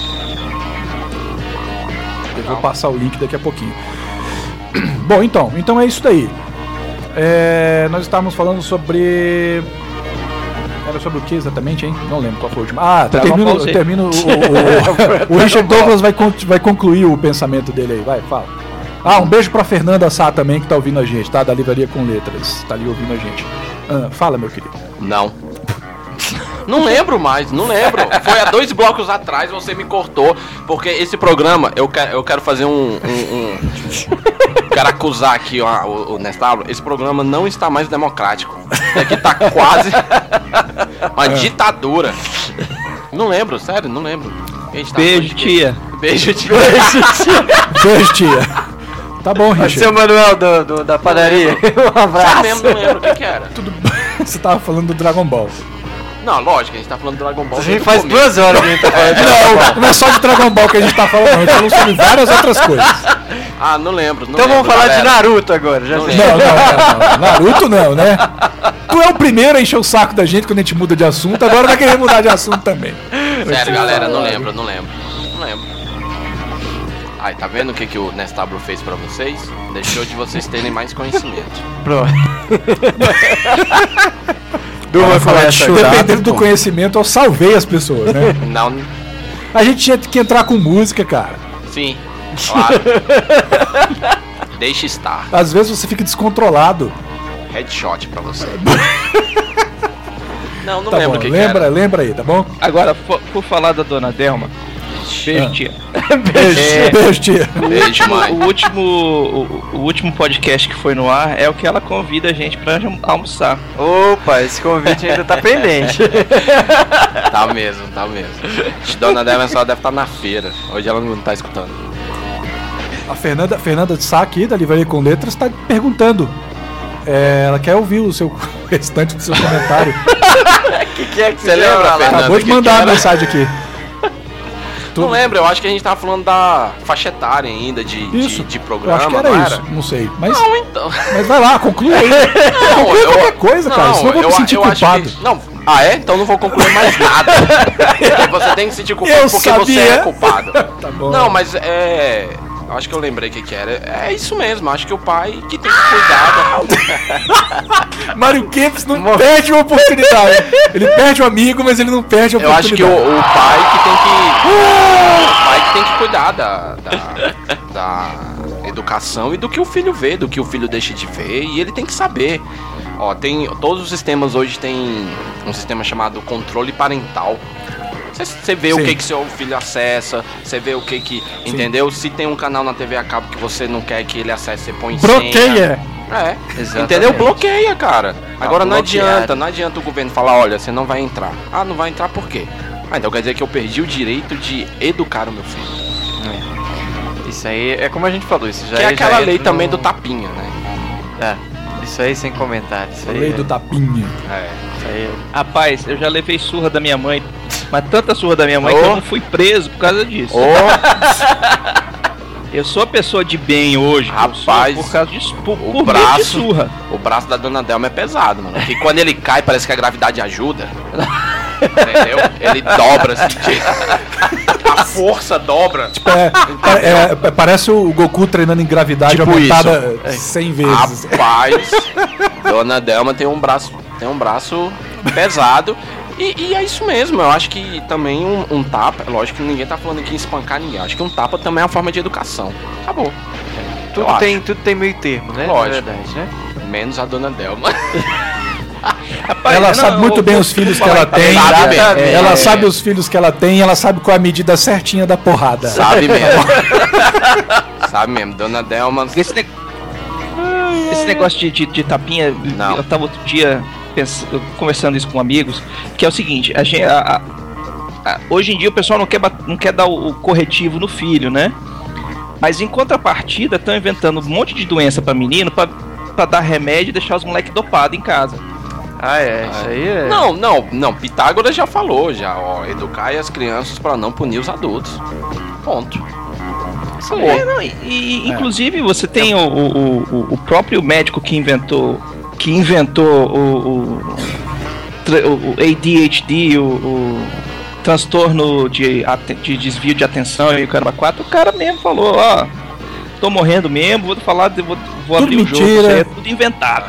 Eu vou passar o link daqui a pouquinho. Bom, então, então é isso daí. É, nós estávamos falando sobre... Era sobre o que exatamente, hein? Não lembro qual foi o último. Ah, Dragon termino, Ball Z. termino o, o, o, o Richard Douglas vai, con- vai concluir o pensamento dele aí, vai, fala. Ah, um beijo pra Fernanda Sá também, que tá ouvindo a gente, tá? Da Livraria com Letras, tá ali ouvindo a gente. Ah, fala, meu querido. Não. Não lembro mais, não lembro. Foi há dois blocos atrás, você me cortou, porque esse programa, eu quero, eu quero fazer um... um, um quero acusar aqui ó, o, o Nestábulo, esse programa não está mais democrático. Aqui tá quase uma ditadura. Não lembro, sério, não lembro. A gente tá Beijo, falando de quê? tia. Beijo, tia. Beijo, tia. Tá bom, Richard. Seu Manuel do, do- da padaria. Um Sério abraço. mesmo, não lembro o que que era. Tudo bem. Você tava falando do Dragon Ball. Não, lógico, a gente tá falando do Dragon Ball. A gente desde o faz começo. duas horas que a gente tá falando. Não, não é só de Dragon Ball que a gente tá falando, não. A gente falou sobre várias outras coisas. Ah, não lembro. Não Então vamos lembro, falar galera. de Naruto agora. Já Não sei. Não, não, não, não. Naruto não, né? Tu é o primeiro a encher o saco da gente quando a gente muda de assunto, agora vai querer mudar de assunto também. Sério, galera, não lembro, não lembro. Não lembro. Ai, tá vendo o que, que o Nestabro fez pra vocês? Deixou de vocês terem mais conhecimento. Pronto. Durma com essa. Dependendo do conhecimento, eu salvei as pessoas, né? Não, A gente tinha que entrar com música, cara. sim, claro. Deixe estar. Às vezes você fica descontrolado. Headshot pra você. Não, não Tá lembro bom, o que, lembra, que era. lembra aí, tá bom? Agora, por, por falar da Dona Delma, beijo, Ah. tia. Beijo, É. beijo, tia. Beijo, mãe. O último, o, o último podcast que foi no ar é o que ela convida a gente pra almoçar. Opa, esse convite ainda tá pendente. Tá mesmo, tá mesmo. Dona Devon só deve estar na feira. Hoje ela não tá escutando. A Fernanda, Fernanda de Sá aqui, da Livraria com Letras, tá perguntando. É, ela quer ouvir o seu restante do seu comentário. O que, que é que Você lembra, lá? Fernanda? Acabou de que mandar que uma era? mensagem aqui. Não lembro, eu acho que a gente tava falando da faixa etária ainda, de, Isso. de, de Eu programa, acho que era não isso, não sei. Mas, Não, então. mas vai lá, conclua aí. Não, Conclua qualquer coisa, cara, senão eu vou me sentir eu acho culpado. que- Não, ah é? Então não vou concluir mais nada. Porque você tem que se sentir culpado Eu porque você sabia. é culpado. Tá bom. Não, mas é. Eu acho que eu lembrei o que, que era. É isso mesmo, acho que o pai que tem que cuidar da. Mário Kempis não perde uma oportunidade. Ele perde um amigo, mas ele não perde a Eu acho oportunidade. que o, o pai que tem que. O pai que tem que cuidar da, da, da educação e do que o filho vê, do que o filho deixa de ver, e ele tem que saber. Ó, tem. Todos os sistemas hoje tem um sistema chamado controle parental. Você vê Sim. o que que seu filho acessa, você vê o que que, entendeu? Se tem um canal na T V a cabo que você não quer que ele acesse, você põe Bloqueia. senha. É, Exatamente. entendeu? Bloqueia, cara. Agora não bloqueado. adianta, não adianta o governo falar, olha, você não vai entrar. Ah, não vai entrar por quê? Ah, então quer dizer que eu perdi o direito de educar o meu filho. É. Isso aí é como a gente falou, isso já que é, é aquela já lei entra também no... do tapinha, né? É, isso aí sem comentários. Isso A aí lei é... do tapinha. É. Isso aí é... Rapaz, eu já levei surra da minha mãe, mas tanta surra da minha mãe Oh. que eu não fui preso por causa disso. Oh. Eu sou a pessoa de bem hoje, Rapaz, por causa disso, por, o por medo de braço- surra. O braço da Dona Delma é pesado, mano. E quando ele cai, parece que a gravidade ajuda. Entendeu? Ele dobra assim. de- A força dobra. É, é, é, parece o Goku treinando em gravidade Tipo aumentada cem vezes. Rapaz, Dona Delma tem um braço, tem um braço pesado. E, e é isso mesmo, eu acho que também um, um tapa, lógico que ninguém tá falando aqui em espancar ninguém, eu acho que um tapa também é uma forma de educação. Acabou. Tudo Eu tem, tudo tem meio termo, né? Lógico. Na verdade, né? Menos a Dona Delma. Rapaz, Ela não, sabe muito eu- bem eu- os filhos que falar ela em tem. Sabe palavra, mesmo. é, Ela É. sabe os filhos que ela tem, ela sabe qual é a medida certinha da porrada. Sabe mesmo. Sabe mesmo, Dona Delma. Esse, ne- esse negócio de, de, de tapinha, Não. eu tava outro dia pens- conversando isso com amigos, que é o seguinte, a gente, a- a- a- hoje em dia o pessoal não quer, bat- não quer dar o, o corretivo no filho, né? Mas em contrapartida estão inventando um monte de doença pra menino pra, pra dar remédio e deixar os moleques dopados em casa. Ah, é, isso aí é... Não, não, não, Pitágoras já falou, já, ó, educar as crianças pra não punir os adultos. Ponto. Acabou. É, não, e, e, inclusive você tem o, o, o, o próprio médico que inventou que inventou o, o, tra- o A D H D, o, o transtorno de, aten- de desvio de atenção e o caramba quatro, o cara mesmo falou, ó, tô morrendo mesmo, vou falar, de- vou, vou Tudo abrir o jogo, mentira. isso aí é tudo inventado.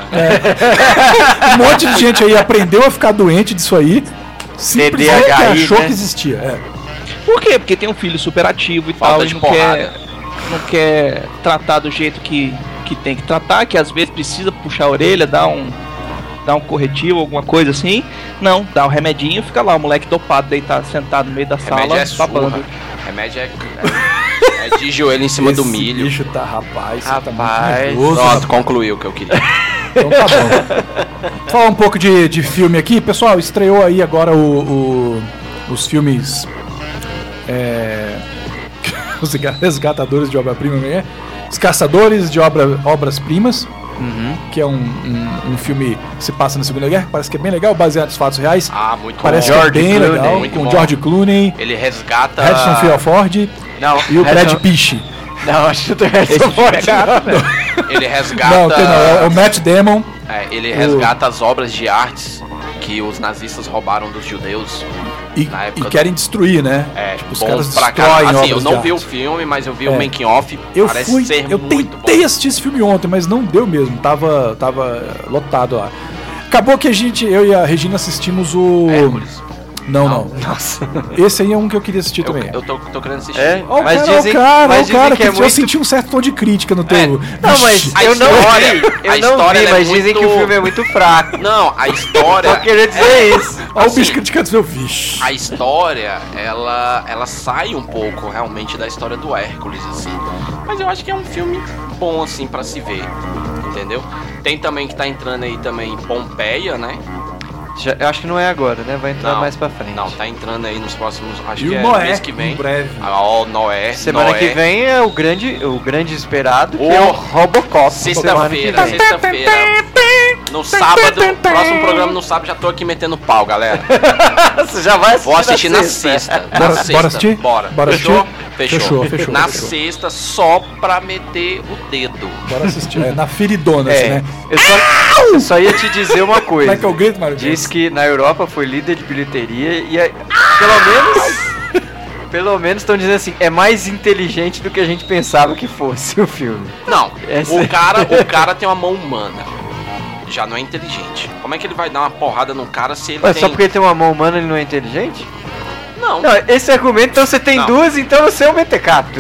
Um monte de gente aí aprendeu a ficar doente disso aí, simplesmente T D A H, achou né? que existia. É. Por quê? Porque tem um filho super ativo e Falta tal, e de não porrada. quer, não quer tratar do jeito que, que tem que tratar, que às vezes precisa puxar a orelha, dar um, dar um corretivo, alguma coisa assim. Não, dá o remedinho, fica lá, o moleque dopado, deitado, sentado no meio da Remédio sala, é surra. babando. Remédio é, é, é de joelho em cima do Esse milho. bicho tá, rapaz, você tá muito Rapaz. nervoso. Pronto, concluiu o que eu queria. Então tá bom. Falar um pouco de, de filme aqui. Pessoal, estreou aí agora o, o- os filmes... É, os resgatadores de obra-prima, não é? Os caçadores de obra, obras-primas. Que é um, um, um filme que se passa na Segunda Guerra. Parece que é bem legal, baseado nos fatos reais. Ah, muito Parece bom. que é bem Clooney, legal. muito Com bom. George Clooney, Ele resgata. Harrison Ford Não, e o Brad Harrison- Pitt. Não, acho que eu tô Esse Harrison filme é Ford. gato, velho. Ele resgata. Não, tem não, é, é o Matt Damon. É, ele resgata as obras de artes que os nazistas roubaram dos judeus. E, Na época e do- querem destruir, né? É, Tipo, os bons caras pra destroem cá. Assim, obras eu de não vi o arte. filme, mas eu vi É. o making off. Eu Parece fui, ser eu muito tentei bom. assistir esse filme ontem, mas não deu mesmo. Tava, tava lotado lá. Acabou que a gente, eu e a Regina assistimos o. Hércules. Não, não. Nossa. Esse aí é um que eu queria assistir Eu, também. eu tô, tô querendo assistir. É? Ó, o Mas cara, dizem- o cara, mas o dizem cara que é eu muito- senti um certo tom de crítica no teu. É. Não, mas A eu não história- vi, a eu não história vi, ela é mas dizem muito- que o filme é muito fraco. Não, a história. Só queria dizer isso. Olha o assim, bicho criticando seu bicho. A história, ela, ela sai um pouco realmente da história do Hércules, assim. Mas eu acho que é um filme bom, assim, pra se ver. Entendeu? Tem também que tá entrando aí também Pompeia, né? Já- eu acho que não é agora, né? Vai entrar Não, mais pra frente. Não, tá entrando aí nos próximos. Acho E que o é Noé, mês que vem. em breve. Ah, ó, Noé. Semana Noé. que vem é o grande, o grande esperado, que O- é o Robocop. Semana que Sexta-feira, vem. sexta-feira. No sábado, próximo programa no sábado, já tô aqui metendo pau, galera. Você já vai assistir Vou assistir na sexta. sexta. Na Bora- sexta. bora assistir? Bora. Bora fechou? assistir? Fechou. Fechou, fechou, Na fechou. sexta, só pra meter o dedo. Bora assistir. É, na feridona, assim, É, né? eu só, eu só ia te dizer uma Como coisa. é que é o grito, Mário? Diz que na Europa foi líder de bilheteria e é- pelo menos pelo menos estão dizendo assim, é mais inteligente do que a gente pensava que fosse o filme. Não, Essa- o cara, o cara tem uma mão humana. Já não é inteligente. Como é que ele vai dar uma porrada num cara se ele Ué, tem... só porque ele tem uma mão humana ele não é inteligente? Não, Não, esse argumento, então você tem Não. duas, então você é um mentecato.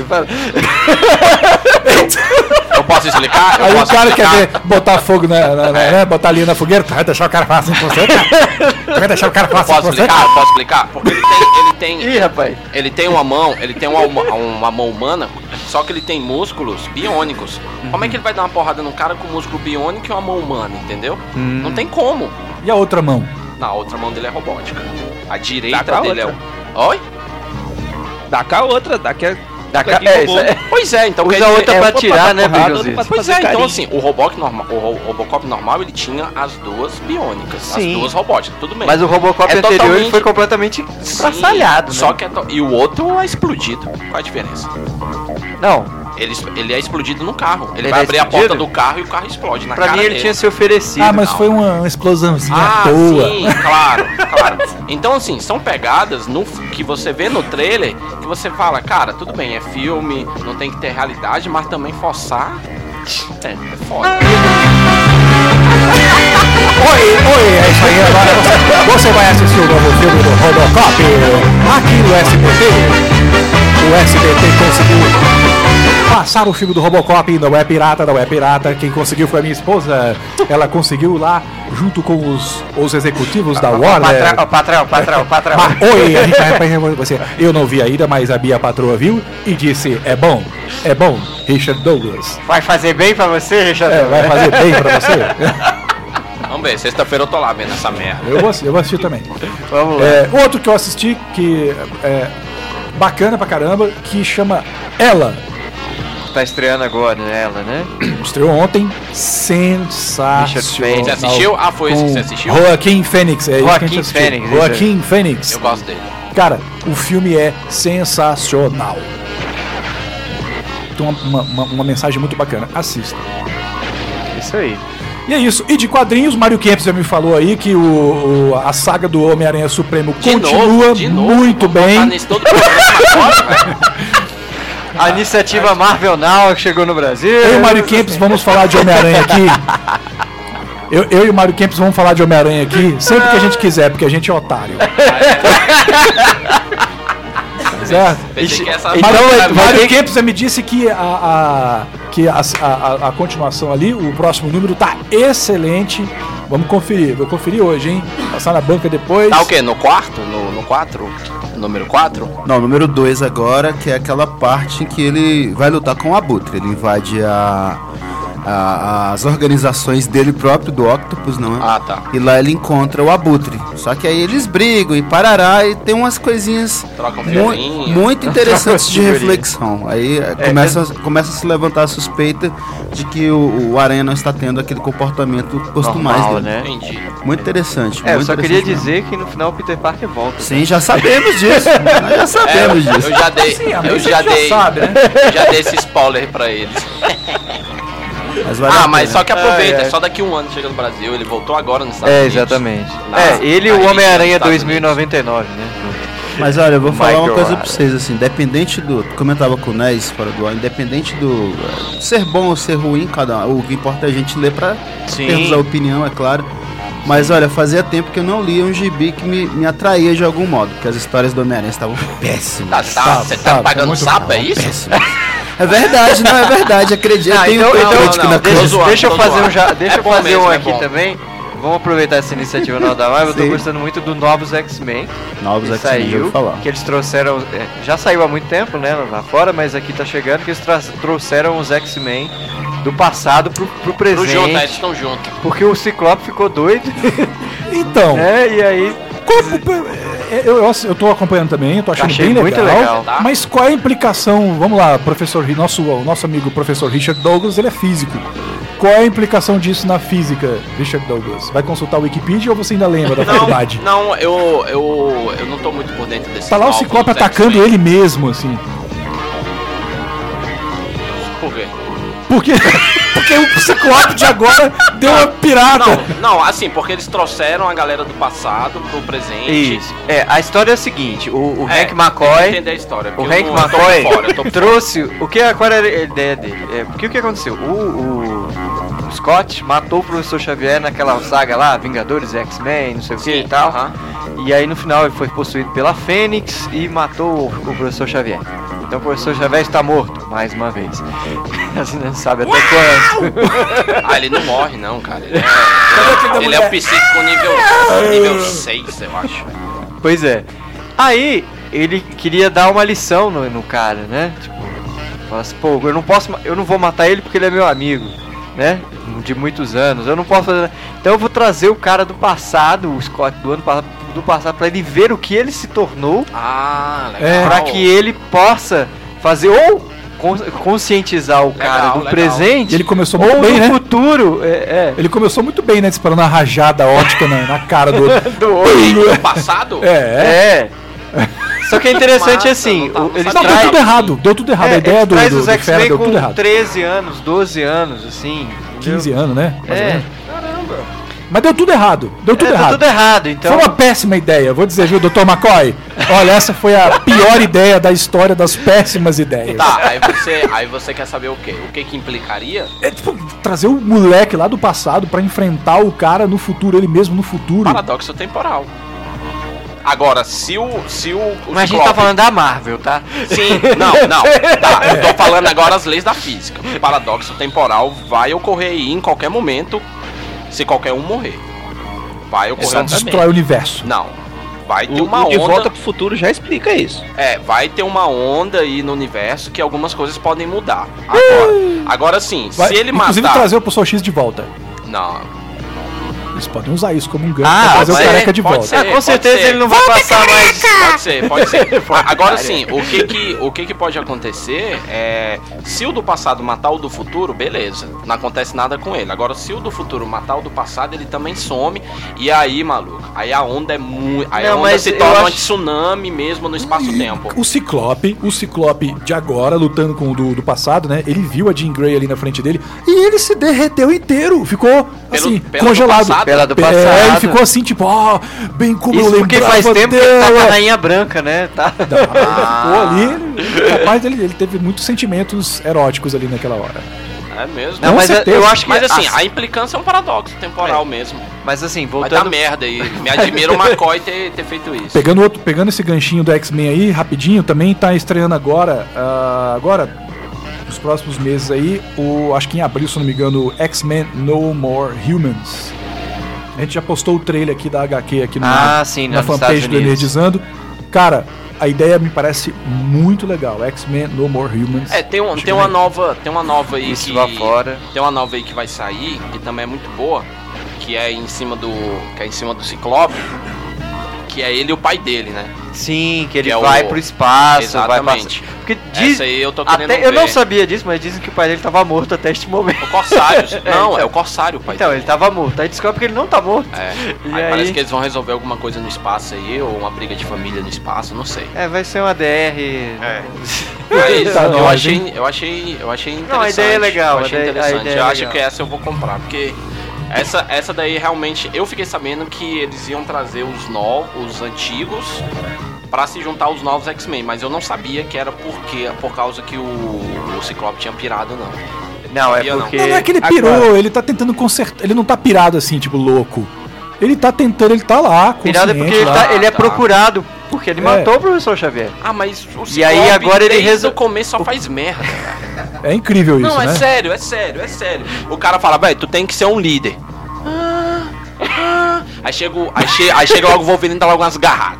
eu posso explicar? Eu Aí o posso cara explicar? quer ver, botar fogo na, na- na- né? Botar linha na fogueira, tu vai deixar o cara falar assim com você, cara? Tu vai deixar o cara falar assim Posso com você? explicar? Eu posso explicar? Porque ele tem, ele tem, Ih, rapaz. ele tem uma mão, ele tem uma, uma, uma mão humana, só que ele tem músculos biônicos. Como é que ele vai dar uma porrada num cara com músculo biônico e uma mão humana, entendeu? Não tem como. E a outra mão? Na outra mão dele é robótica. A direita Tá com a dele é outra. o... Oi? Dá com a outra, dá que a... Da Daqui ca... é, robô. é. Pois é, então Usa quer dizer, outra é, pra uma tirar, pra né, dar porrada, Beaglezitos? outra pra Pois fazer é, então carinho. assim, o Robocop normal, o Ro- Robocop normal, ele tinha as duas biônicas, Sim. as duas robóticas, tudo bem. Mas o Robocop É anterior ele totalmente- foi completamente Sim, estraçalhado, né? Só que é to- e o outro é explodido. Qual a diferença? Não, Ele, es- ele é explodido no carro. Ele, Ele vai é abrir a explodido? porta do carro e o carro explode na pra cara mim ele dele. tinha se oferecido. Ah, mas não. foi uma, uma explosãozinha Ah, à toa. sim, claro, claro. Então, assim, são pegadas no, que você vê no trailer que você fala, cara, tudo bem, é filme, não tem que ter realidade, mas também forçar. É, é foda. Oi, oi, é isso aí. Agora você, você vai assistir o novo filme do Robocop aqui no S B T. O S B T conseguiu passar o filme do Robocop. Não é pirata, não é pirata. Quem conseguiu foi a minha esposa. Ela conseguiu lá, junto com os, os executivos da Warner. Patrão, patrão, patrão, patrão. Ah, oi, a gente vai você. Eu não vi ainda, mas a minha patroa viu e disse: é bom, é bom, Richard Douglas. Vai fazer bem pra você, Richard? É, vai fazer bem pra você? Vamos ver, sexta-feira eu tô lá vendo essa merda. Eu vou, eu vou assistir também. Vamos lá. É, outro que eu assisti, que é bacana pra caramba, que chama Ela. Tá estreando agora ela, né? Estreou ontem. Sensacional. Você assistiu? Ah, foi esse que você assistiu? Joaquim Fênix. É isso que a Joaquim gente assistiu. Fênix, isso Joaquim Fênix. Eu gosto dele. Cara, o filme é sensacional. Tem uma, uma, uma, uma mensagem muito bacana. Assista. Isso aí. E é isso. E de quadrinhos, Mário Kempis já me falou aí que o, o- a saga do Homem-Aranha Supremo De continua novo, de novo. muito Vamos botar bem. nesse todo programa agora, velho. A iniciativa Marvel Now que chegou no Brasil. Eu e o Mário Kempis vamos falar de Homem-Aranha aqui. Eu, eu e o Mário Kempis vamos falar de Homem-Aranha aqui sempre que a gente quiser, porque a gente é otário. Certo? Pensei que essa Então, Mário, vai Mário ter que- Kempis me disse que, a, a- que a, a- a continuação ali, o próximo número, tá excelente. Vamos conferir. Vou conferir hoje, hein? Passar na banca depois. Tá o quê? No quarto? No, no quatro? Número quatro? Não, número dois agora, que é aquela parte em que ele vai lutar com o Abutre. Ele invade a, a- as organizações dele próprio, do Octopus, não é? Ah, tá. E lá ele encontra o Abutre. Só que aí eles brigam e parará e tem umas coisinhas Trocam mu- figurinha. muito interessantes de Figurinha. reflexão. Aí é, começa, começa a se levantar a suspeita de que o, o Aranha não está tendo aquele comportamento costumais Normal, dele. né? Entendi. Muito interessante. É, eu muito só queria interessante mesmo. dizer que no final o Peter Parker volta. Sim, já sabemos disso. Nós já É, sabemos eu, disso. eu já dei, Sim, a eu mesa já já dei, sabe, né? eu já dei esse spoiler pra eles. Mas vale Ah, a mas pena. só que aproveita, Ah, é. é só daqui um ano chega no Brasil, ele voltou agora nos Estados É, Unidos. exatamente. Na- É, ele e na o revista Homem-Aranha dos dois Estados mil e Unidos. noventa e nove, né? Mas olha, eu vou falar uma Michael coisa Ara. pra vocês, assim, independente do. Comentava com o Nés fora do ar, independente do eh, ser bom ou ser ruim, cada um. O que importa é a gente ler pra Sim. termos a opinião, é claro. Mas olha, fazia tempo que eu não lia um gibi que me, me atraía de algum modo, porque as histórias do Homem-Aranha estavam péssimas. Tá, tá, você tá tá, pagando muito sapo, é bom, isso? É verdade, não é verdade, acredito. Ah, eu tenho então, um então tweet aqui não, na deixa deixa, coisa. zoando, deixa eu tô fazer zoando. um já, deixa É eu bom fazer mesmo, um é aqui bom. também. Vamos aproveitar essa iniciativa nova da Marvel. Eu tô Sim. gostando muito do Novos X-Men. Novos que X-Men, já saiu, ouvi falar. que eles trouxeram, é, já saiu há muito tempo, né, lá fora, mas aqui tá chegando que eles tra- trouxeram os X-Men do passado pro, pro Pro junto, aí eles presente, estão juntos. porque o Ciclope ficou doido, Então, né, e aí como- eu, eu, eu tô acompanhando também, eu tô achando Achei bem muito legal, legal. Tá? Mas qual é a implicação? Vamos lá, professor, Ri- nosso, o nosso amigo professor Richard Douglas, ele é físico. Qual é a implicação disso na física, Richard Douglas? Vai consultar o Wikipedia ou você ainda lembra da faculdade? Não, não, eu, eu, eu não tô muito por dentro desse. Tá lá o Ciclope atacando ele mesmo, assim. Por quê? Porque, porque o Ciclope de agora deu uma pirada. Não, não, assim, porque eles trouxeram a galera do passado pro presente. isso. É, a história é a seguinte, o, o É, Hank tem que McCoy, entender a história. o porque Hank eu não- eu tô McCoy por fora, eu tô por fora. trouxe, o que, qual era a ideia dele? É, porque o que aconteceu? O, o, o Scott matou o professor Xavier naquela saga lá, Vingadores, X-Men, não sei o que Sim, e tal. aham. E aí no final ele foi possuído pela Fênix e matou o, o professor Xavier. Então o professor Xavier está morto, mais uma vez. Assim não sabe até quanto. Ah, ele não morre, não, cara. Ele é, ele é o psíquico nível, nível seis, eu acho. Pois é. Aí ele queria dar uma lição no, no cara, né? Tipo, fala assim, pô, eu não posso, ma- eu não vou matar ele porque ele é meu amigo, né? De muitos anos. Eu não posso fazer. Então eu vou trazer o cara do passado, o Scott do ano passado, do passado pra ele ver o que ele se tornou, Ah, legal. É. pra que ele possa fazer ou con- conscientizar o cara Legal, do legal. presente Ele começou ou muito bem, do né? futuro. É, é. Ele começou muito bem, né? Disparando a rajada ótica na, na cara do outro. Do olho. No passado? É, É. Só que é interessante Massa, assim, não tá- o- não eles Não, deu traz- tudo errado. Deu tudo errado. É, a ideia ele do, traz do, os do Fera X-Men deu tudo com errado. treze anos, doze anos, assim. quinze anos, né? Mais ou É, menos. Mas deu tudo errado. Deu tudo é, tá errado. tudo errado, então. Foi uma péssima ideia, vou dizer, viu, doutor McCoy? Olha, essa foi a pior ideia da história das péssimas ideias. Tá, aí você, aí você quer saber o quê? O que que implicaria? É tipo, trazer o moleque lá do passado pra enfrentar o cara no futuro, ele mesmo no futuro. Paradoxo temporal. Agora, se o. Se o, o Mas a gente tá Ciclope- falando da Marvel, tá? Sim, não, não. Tá, eu tô falando agora as leis da física. O paradoxo temporal vai ocorrer aí em qualquer momento, se qualquer um morrer. Vai ocorrer. Só um- destrói o universo. Não. Vai ter O, uma o De onda. Volta pro Futuro já explica isso. É, vai ter uma onda aí no universo que algumas coisas podem mudar. Agora, agora sim, Vai, se ele inclusive matar. trazer o Pessoal X de volta. Não. Eles podem usar isso como um gancho Ah, pra trazer o pode careca ser, de pode volta. ser. Ah, com certeza ser. ele não vai passar mais. Pode ser, pode ser. Agora sim, o que que, o que que pode acontecer é... Se o do passado matar o do futuro, beleza. Não acontece nada com ele. Agora, se o do futuro matar o do passado, ele também some. E aí, maluco, aí a onda é muito... Aí a Não, onda mas se eu torna um acho- tsunami mesmo no espaço-tempo. O Ciclope, o Ciclope de agora, lutando com o do, do passado, né? Ele viu a Jean Grey ali na frente dele e ele se derreteu inteiro. Ficou, assim, pela do congelado. passado? Pela do É, passado. ele ficou assim, tipo, ó, bem como Isso eu porque lembrava faz tempo que ele tá com a dela. rainha branca, né? Tá. Ficou ali, ele- capaz dele, ele teve muitos sentimentos eróticos ali naquela hora. É mesmo. Não, Com mas certeza. eu acho que. Mas assim, as- a implicância é um paradoxo temporal É. mesmo. Mas assim, Vai dar voltando. merda aí. Me admira o McCoy ter, ter feito isso. Pegando, outro, pegando esse ganchinho do X-Men aí, rapidinho, também tá estreando agora, ah, agora, nos próximos meses aí, o, acho que em abril, se não me engano, o X-Men No More Humans. A gente já postou o trailer aqui da H Q aqui no, Ah, sim, na nos fanpage Estados do Unidos. Energizando. Cara, a ideia me parece muito legal. X-Men No More Humans. É, tem, um, Acho tem que uma vai- nova, tem uma nova aí Isso que lá fora. tem uma nova aí que vai sair, que também é muito boa, que é em cima do, que é em cima do Ciclope, que é ele e o pai dele, né? Sim, que ele Que é o- vai pro espaço, Exatamente. vai passar. Porque diz... Essa aí eu tô querendo até, eu não ver. sabia disso, mas dizem que o pai dele tava morto até este momento. O Corsário. É, Não, então. é o Corsário, o pai Então, dele. ele tava morto. Aí descobre que ele não tá morto. É. E Aí aí- parece que eles vão resolver alguma coisa no espaço aí, ou uma briga de família no espaço, não sei. É, vai ser uma D R. É. Mas Tá eu, nós, achei, eu achei, eu achei interessante. Não, a ideia é legal, Eu achei a ideia- a interessante. ideia é eu acho legal. que essa eu vou comprar, porque essa, essa daí realmente eu fiquei sabendo que eles iam trazer os novos, os antigos, pra se juntar aos novos X-Men, mas eu não sabia que era porque, por causa que o, o Ciclope tinha pirado, não. Não, é Sabia, não. porque. Não, não é que ele Agora- pirou, ele tá tentando consertar. Ele não tá pirado assim, tipo, louco. Ele tá tentando, ele tá lá, Pirado é porque consciente ele, lá. tá- ele é tá. procurado, porque ele É. matou o professor Xavier. Ah, mas o Ciclope E aí agora ele desde resol- o começo só faz merda. É incrível isso, Não, é né? sério, é sério, é sério. O cara fala, velho, tu tem que ser um líder. Ah, ah. Aí chega, o- aí, che, aí chega logo o Wolverine e dá logo umas garradas.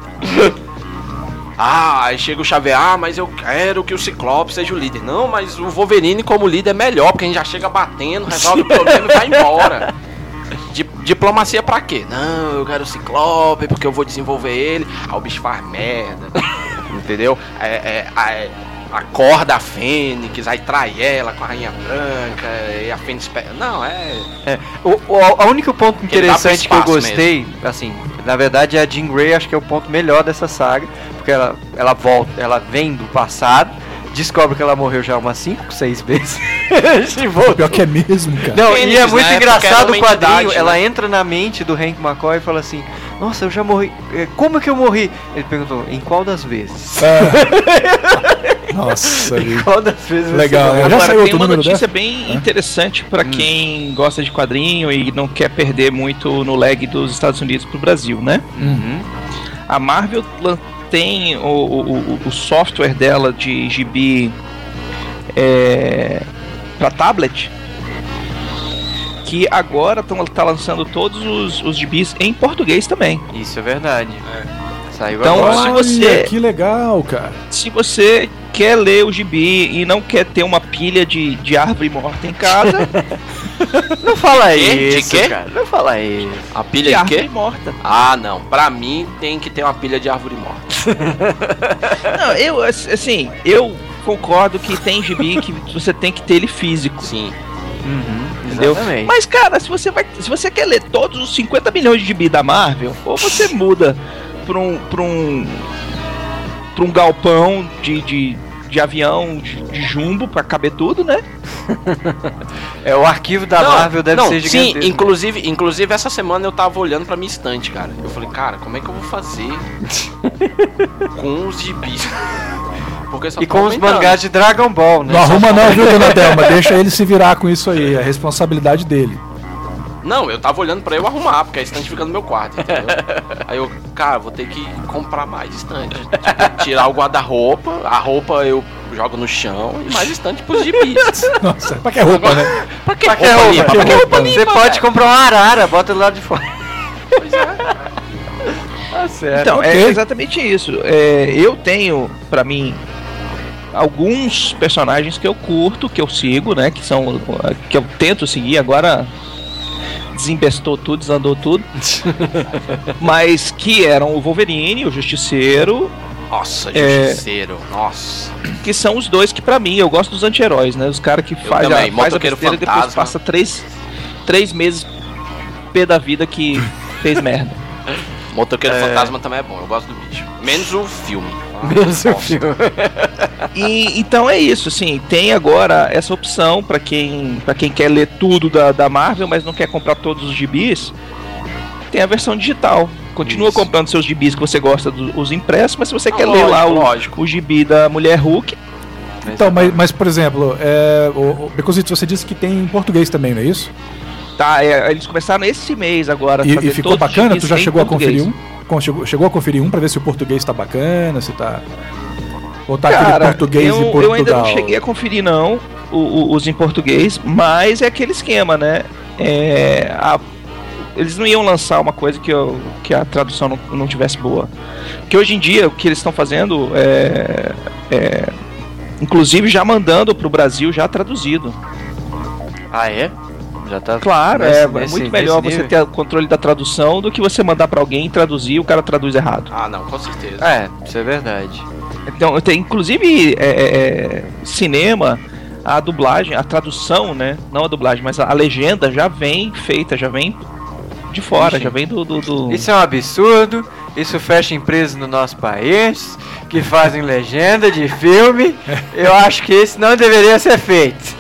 Ah, aí chega o Xavier, ah, mas eu quero que o Ciclope seja o líder. Não, mas o Wolverine como líder é melhor, porque a gente já chega batendo, resolve o problema e vai embora. Di- diplomacia pra quê? Não, eu quero o Ciclope porque eu vou desenvolver ele. Aí o bicho faz merda. Entendeu? É, é, é, acorda a Fênix, aí trai ela com a Rainha Branca, e a Fênix pega. Não, é. É, o, o, o único ponto Ele dá pro interessante que eu espaço gostei, assim, na verdade a Jean Grey acho que é o ponto melhor dessa saga, porque ela, ela volta, ela vem do passado, descobre que ela morreu já umas cinco, seis vezes. E volta. Pior que é mesmo, cara. Não, Fênix, e é muito né? Porque engraçado era o uma quadrinho, entidade, ela né? entra na mente do Hank McCoy e fala assim, nossa, eu já morri, É, como que eu morri? Ele perguntou, em qual das vezes? É. Nossa, Em gente. qual das vezes você Legal, morreu? né? Já Agora, saiu tem outro uma número notícia dessa? bem Hã? interessante pra Hum. quem gosta de quadrinho e não quer perder muito no lag dos Estados Unidos pro Brasil, né? Uhum. A Marvel lan- tem o, o, o- o software dela de gibi é, para tablet, que agora tão, tá lançando todos os, os gibis em português também. Isso é verdade. Saiu Então, agora. se Olha, você- que legal, cara. Se você quer ler o gibi e não quer ter uma pilha de, de árvore morta em casa... Não fala De isso, quê? cara. Não fala isso. A de pilha de árvore quê? morta. Ah, não. Pra mim tem que ter uma pilha de árvore morta. Não, eu, assim, eu concordo que tem gibi que você tem que ter ele físico. Sim. Uhum, Entendeu? exatamente. Mas, cara, se você vai. Se você quer ler todos os cinquenta milhões de gibi da Marvel, ou você muda pra um. pra um. pra um galpão de. de, de avião de, de jumbo pra caber tudo, né? É, o arquivo da Não, Marvel deve não, ser sim, gigantesco. inclusive, inclusive essa semana eu tava olhando pra minha estante, cara. Eu falei, cara, como é que eu vou fazer com os gibis? Porque só E tá com os aumentando. mangás de Dragon Ball, né? Não arruma não, viu, dona Delma? Deixa ele se virar com isso aí, é a responsabilidade dele. Não, eu tava olhando pra eu arrumar, porque a estante fica no meu quarto, entendeu? Aí eu, cara, vou ter que comprar mais estante. Tipo, tirar o guarda-roupa, a roupa eu jogo no chão e mais estante pros gibis. Nossa, pra que roupa, né? Pra que Pra que roupa? limpa? Pra que roupa Você limpa, pode velho? comprar uma arara, bota do lado de fora. Pois é. Tá certo. Então, ok. é exatamente isso. É, eu tenho, pra mim, alguns personagens que eu curto, que eu sigo, né? Que são. Que eu tento seguir, agora desembestou tudo, desandou tudo. Mas que eram o Wolverine, o Justiceiro, Nossa, É. justiceiro, nossa. que são os dois que pra mim, eu gosto dos anti-heróis, né? Os caras que faz a, também, faz a Motoqueiro besteira e depois Fantasma. passa três, três meses pé da vida que fez merda. Motoqueiro É. Fantasma também é bom, eu gosto do bicho. Menos o filme. Ah, Menos o nossa. filme. E então é isso, assim, tem agora essa opção pra quem, pra quem quer ler tudo da, da Marvel, mas não quer comprar todos os gibis. Tem a versão digital. Continua Isso. comprando seus gibis que você gosta dos impressos, mas se você Ah, quer ler lá o, lógico. o gibi da Mulher Hulk, Então, mas, mas por exemplo, é, o, o Becozito, você disse que tem em português também, não é isso? tá, é, eles começaram esse mês agora. a E, fazer e ficou todos os bacana? gibis Tu já em chegou a português. conferir um? Com- Chegou, chegou a conferir um pra ver se o português tá bacana, se tá... Ou tá aquele Cara, português eu, de Portugal? eu ainda não cheguei a conferir não o- o- os em português, mas é aquele esquema, né? É, a- eles não iam lançar uma coisa que, eu, que a tradução não, não tivesse boa. Porque hoje em dia o que eles estão fazendo é, é inclusive já mandando pro Brasil já traduzido. Ah, é? Já tá. Claro, nesse- é, é nesse- muito melhor nesse você nível? ter o controle da tradução do que você mandar pra alguém traduzir e o cara traduz errado. Ah, não, com certeza. É, isso é verdade. Então, tem inclusive é, é, é, cinema, a dublagem, a tradução, né? Não a dublagem, mas a, a legenda já vem feita, já vem de fora, Ixi. já vem do. do, do- Isso é um absurdo. Isso fecha empresas no nosso país que fazem legenda de filme. Eu acho que isso não deveria ser feito.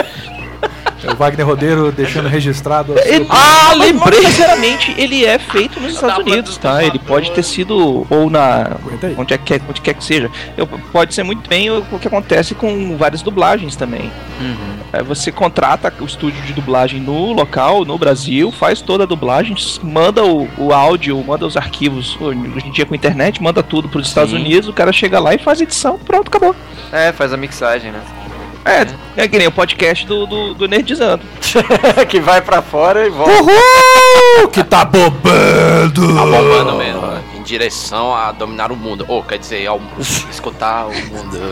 É o Wagner Rodeiro deixando registrado... a sua Ele- opinião. Ah, Mas, lembrei! Sinceramente, ele é feito nos Estados Dá pra Unidos, tá? dublar Ele pode ter sido ou na Aguenta aí. onde é que onde quer que seja. Eu, pode ser muito bem o, o que acontece com várias dublagens também. É, você contrata o estúdio de dublagem no local, no Brasil, faz toda a dublagem, manda o, o áudio, manda os arquivos, hoje em dia com a internet, manda tudo para os Estados Sim. Unidos, o cara chega lá e faz a edição, pronto, acabou. É, faz a mixagem, né? É, é que nem o podcast do, do, do Nerdizando. Que vai pra fora e volta. Uhul! Que tá bobando! Tá bombando mesmo, né? Em direção a dominar o mundo. Ou, quer dizer, ao escutar o mundo.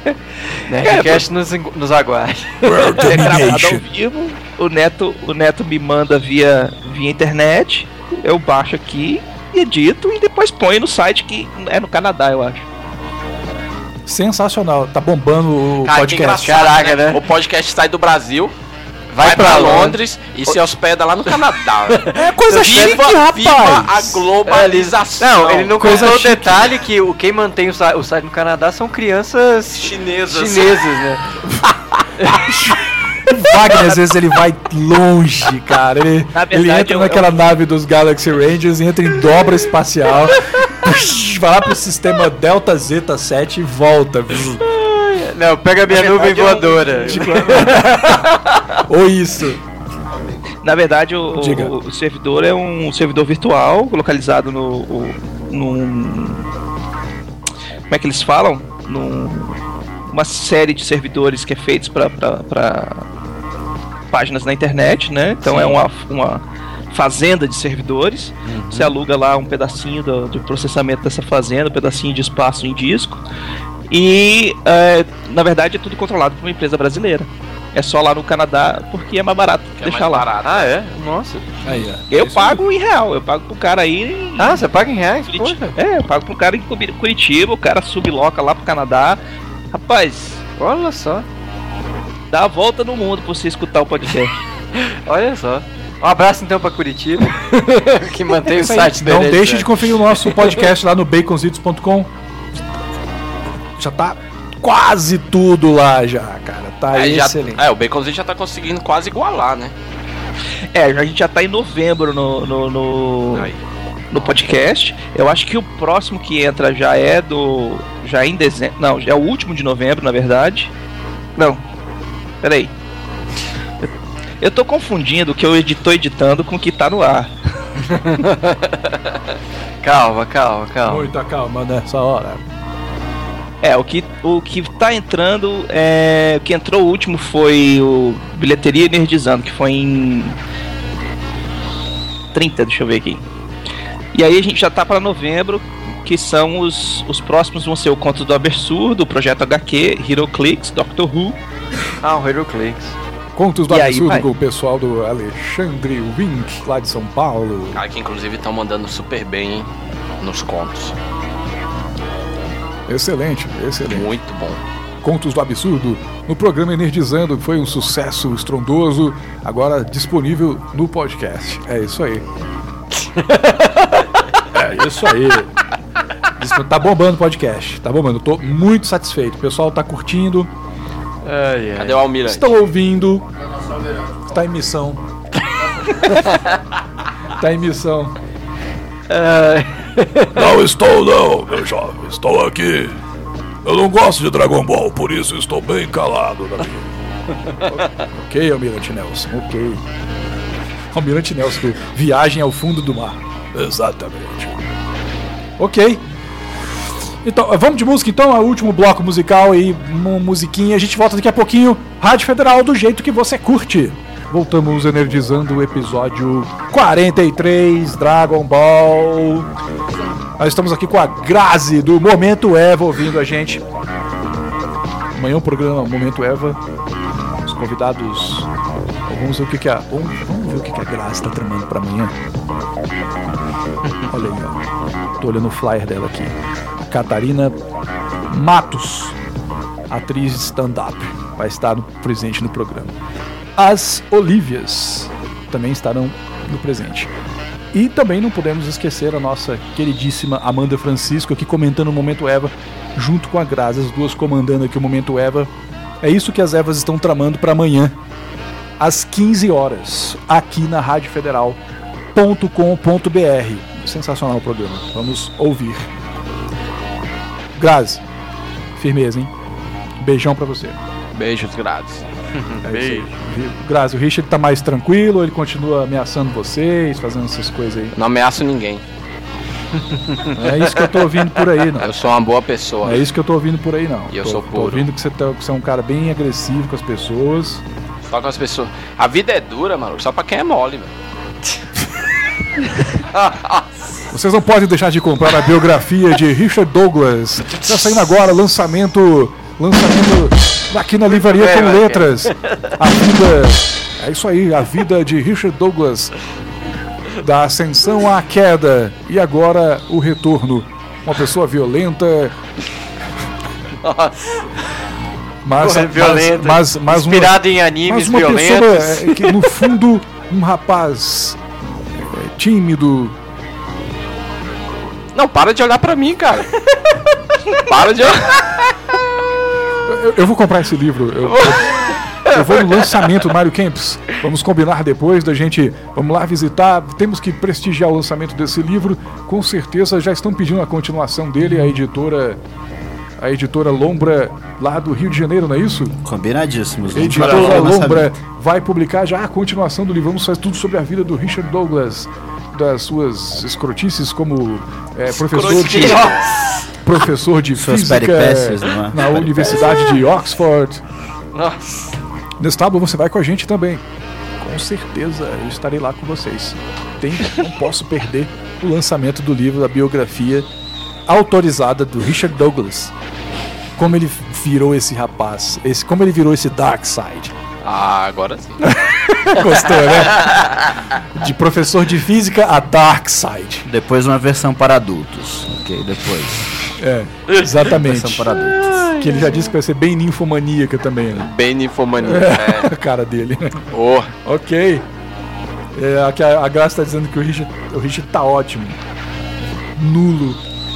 Nerdcast nos, engu- nos aguarde. World É gravado ao Domination. vivo, o Neto, o Neto me manda via, via internet, eu baixo aqui, edito e depois ponho no site que é no Canadá, eu acho. Sensacional, tá bombando o Cara, que podcast. engraçado, Caraca, né? O podcast sai do Brasil, Vai, vai, pra, pra Londres. Londres e se hospeda lá no Canadá. É coisa chique, Viva, viva a rapaz! globalização. Não, ele não Coisa contou o chique. detalhe que o, quem mantém o, sa- o site no Canadá são crianças Chinesas. chinesas, né? Wagner, às vezes, ele vai longe, cara. Ele, Na ele verdade, entra eu- naquela eu- nave dos Galaxy Rangers, entra em dobra espacial, push, vai lá pro sistema Delta Zeta sete e volta. Não, pega a minha Na nuvem verdade, eu- voadora. Ou isso. Na verdade, o, Diga. o- o servidor é um servidor virtual localizado no, o- num. Como é que eles falam? Num, uma série de servidores que é feitos para páginas na internet, né? Então Sim. é uma, uma fazenda de servidores. Você aluga lá um pedacinho do, do processamento dessa fazenda, um pedacinho de espaço em disco. E, é, na verdade, é tudo controlado por uma empresa brasileira. É só lá no Canadá, porque é mais barato Que é deixar mais lá. barato. Ah, é? Nossa. Aí, ó. Eu Isso pago em real, eu pago pro cara aí. em Ah, você paga em reais? Curitiba. Poxa. É, eu pago pro cara em Cubi- Curitiba, o cara subloca lá pro Canadá. Rapaz, Olha só. dá a volta no mundo pra você escutar o podcast. Olha só. Um abraço então pra Curitiba, que mantém o Isso aí. site Não dele. deixe de conferir o nosso podcast lá no baconzitos ponto com. Já tá quase tudo lá já, cara. Tá É, já- excelente. é, o Baconzinho já tá conseguindo quase igualar, né? É, a gente já tá em novembro no, no, no, Aí. no podcast. Eu acho que o próximo que entra já é do. Já é em dezembro. Não, já é o último de novembro, na verdade. Não. Peraí. Eu, eu tô confundindo o que eu estou editando com o que tá no ar. Calma, calma, calma. Muita calma nessa hora. É, o que, o que tá entrando. É, o que entrou o último foi o Bilheteria Energizando, que foi em. trinta, deixa eu ver aqui. E aí a gente já tá para novembro, que são os, os próximos vão ser o Contos do Absurdo, o Projeto H Q, HeroClix, Doctor Who. Ah, o HeroClix. Contos do E aí, absurdo vai? com o pessoal do Alexandre Wink, lá de São Paulo. Cara, que inclusive estão mandando super bem, hein, nos contos. Excelente, excelente. Muito bom. Contos do Absurdo, no programa Energizando, que foi um sucesso estrondoso, agora disponível no podcast. É isso aí. É isso aí. Isso, tá bombando o podcast, tá bombando. Eu tô muito satisfeito. O pessoal tá curtindo, Ai, ai. Cadê o Almirante? estão ouvindo. Tá em missão. Tá em missão. Não estou não, meu jovem. Estou aqui. Eu não gosto de Dragon Ball, por isso estou bem calado na minha. Ok, Almirante Nelson, ok. Almirante Nelson, do Viagem ao Fundo do Mar. Exatamente. Ok. Então, vamos de música então, é o último bloco musical aí, uma musiquinha. A gente volta daqui a pouquinho. Rádio Federal do jeito que você curte. Voltamos energizando o episódio quarenta e três, Dragon Ball. Nós estamos aqui com a Grazi do Momento Eva ouvindo a gente. Amanhã o programa Momento Eva. Os convidados. Vamos ver o que, que a. Vamos, vamos ver o que, que a Grazi está tramando para amanhã. Olha aí, ó. Tô olhando o flyer dela aqui. A Catarina Matos, atriz de stand-up, vai estar no, presente no programa. As Olívias também estarão no presente. E também não podemos esquecer a nossa queridíssima Amanda Francisco aqui comentando o Momento Eva, junto com a Grazi, as duas comandando aqui o Momento Eva. É isso que as Evas estão tramando para amanhã, às quinze horas, aqui na rádio federal ponto com ponto b r. Sensacional o programa, vamos ouvir. Grazi, firmeza, hein? Beijão pra você. Beijos grátis. É Beijo. Grazi, o Richard tá mais tranquilo, ele continua ameaçando vocês, fazendo essas coisas aí. Não ameaço ninguém. Não é isso que eu tô ouvindo por aí, não. Eu sou uma boa pessoa. Não é isso que eu tô ouvindo por aí, não. E eu tô, sou tô puro. ouvindo que você, tá, que você é um cara bem agressivo com as pessoas. Só com as pessoas. A vida é dura, mano. Só pra quem é mole, velho. Vocês não podem deixar de comprar a biografia de Richard Douglas. Tá saindo agora, lançamento. Lançamento aqui na Livraria É, com vai, Letras. A vida. É isso aí, a vida de Richard Douglas. Da ascensão à queda. E agora o retorno. Uma pessoa violenta. Nossa. Mas, Porra, violenta. mas, mas, mas uma, Inspirado em animes mas uma violentos. pessoa é, que no fundo um rapaz é, tímido. Não, para de olhar pra mim, cara. Para de olhar. Eu, eu vou comprar esse livro. Eu, eu, eu vou no lançamento do Mário Camps. Vamos combinar depois da gente. Vamos lá visitar. Temos que prestigiar o lançamento desse livro. Com certeza já estão pedindo a continuação dele, a editora. A editora Lombra, lá do Rio de Janeiro, não é isso? Combinadíssimos. A Vamos editora falar o Lombra lançamento. vai publicar já a continuação do livro. Vamos fazer tudo sobre a vida do Richard Douglas, das suas escrotices como é, professor de, professor de Suas física peripécias, não é? na Universidade de Oxford. Nossa. Nestábulo, você vai com a gente também. Com certeza, eu estarei lá com vocês. Tem, não posso perder o lançamento do livro, da biografia autorizada do Richard Douglas. como ele virou esse rapaz, esse, como ele virou esse Darkseid. Ah, agora sim. Gostou, né? De professor de física a Darkseid. Depois uma versão para adultos. Ok, depois. É, exatamente. Versão para adultos. Que ele já disse que vai ser bem ninfomaníaca também, né? Bem ninfomania. É, É. a cara dele. Oh, Ok. É, aqui a, a Graça tá dizendo que o Richard, o Richard tá ótimo. Nulo.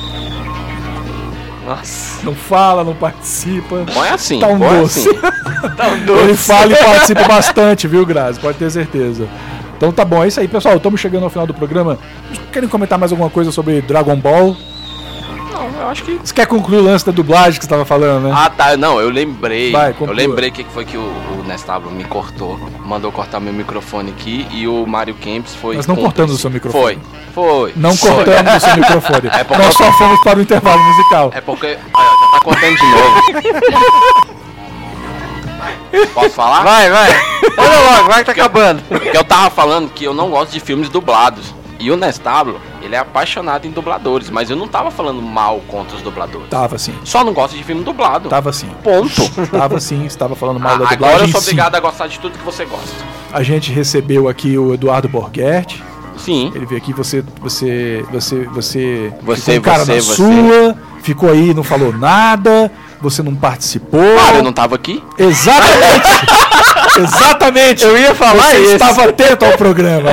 Nossa. Não fala, não participa. bom é assim. Tá um bom é doce. assim. Tá um doce. Ele fala e participa bastante, viu, Grazi? Pode ter certeza. Então tá bom, é isso aí, pessoal. Estamos chegando ao final do programa. Querem comentar mais alguma coisa sobre Dragon Ball? Não, eu acho que... Você quer concluir o lance da dublagem que você tava falando, né? Ah, tá. Não, eu lembrei. Vai, eu conclua. lembrei que foi que o, o Nestablo me cortou. Mandou cortar meu microfone aqui e o Mario Camps foi. Mas não cúmplice. cortando o seu microfone. Foi. Foi. Não foi. cortando o seu microfone. É porque- Nós só fomos para o intervalo musical. É porque. Olha, já tá cortando de novo. Posso falar? Vai, vai. Olha logo, vai que tá acabando. Porque eu tava falando que eu não gosto de filmes dublados. E o Nestablo, ele é apaixonado em dubladores. Mas eu não tava falando mal contra os dubladores. Tava sim. Só não gosto de filme dublado. Tava sim. Ponto. Tava sim, você tava falando mal Ah, da agora dublagem. eu sou sim. obrigado a gostar de tudo que você gosta. A gente recebeu aqui o Eduardo Borghetti. Sim. Ele veio aqui, você, você, você, você, Você, ficou um cara você, na você. sua, ficou aí, não falou nada, você não participou. Claro, eu não tava aqui. Exatamente. Exatamente. Eu ia falar você isso. estava atento ao programa.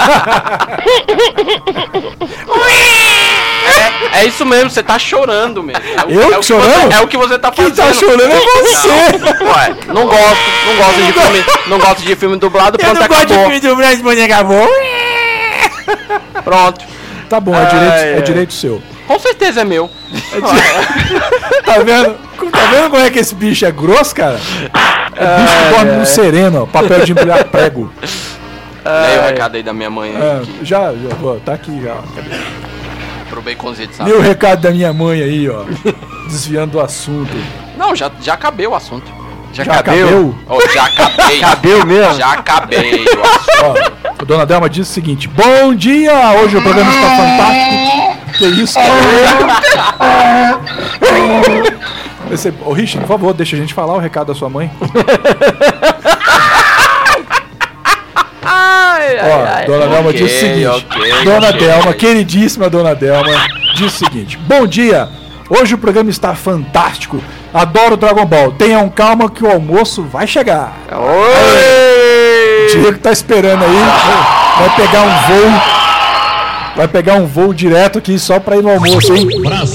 É isso mesmo, você tá chorando mesmo. É o, Eu é o que chorando? Você, é o que você tá Quem fazendo. tá chorando é você. Não, ué, não gosto, não gosto de filme, não gosto de filme dublado, pronto, acabou. do Brasil, acabou. Pronto. Tá bom, é direito, Ai, é ai. direito seu. Com certeza é meu. Tá vendo? Tá vendo como é que esse bicho é grosso, cara? É bicho que dorme no sereno, ó, papel de embrulhar prego. Leia o recado aí da minha mãe aí, É, que- já, já, ó, tá aqui já. ó, cadê? pro baconzito, sabe? Lê o recado da minha mãe aí, ó. Desviando do assunto. Não, já, já acabei o assunto. Já, Já cabeu? acabeu? Oh, já acabei. Cabeu mesmo? Já acabei o assunto. Ó, a dona Delma disse o seguinte: bom dia! Hoje o programa está fantástico. Que isso, cara? Esse, ô, Richard, por favor, deixa a gente falar o recado da sua mãe. Ai, ai, Ó, ai. dona Delma ok, diz o seguinte: ok, Dona ok. Delma, queridíssima Dona Delma, diz o seguinte: bom dia! Hoje o programa está fantástico. Adoro Dragon Ball. Tenham calma que o almoço vai chegar. Oi! Diego tá esperando aí. Vai pegar um voo. Vai pegar um voo direto aqui só pra ir no almoço, hein?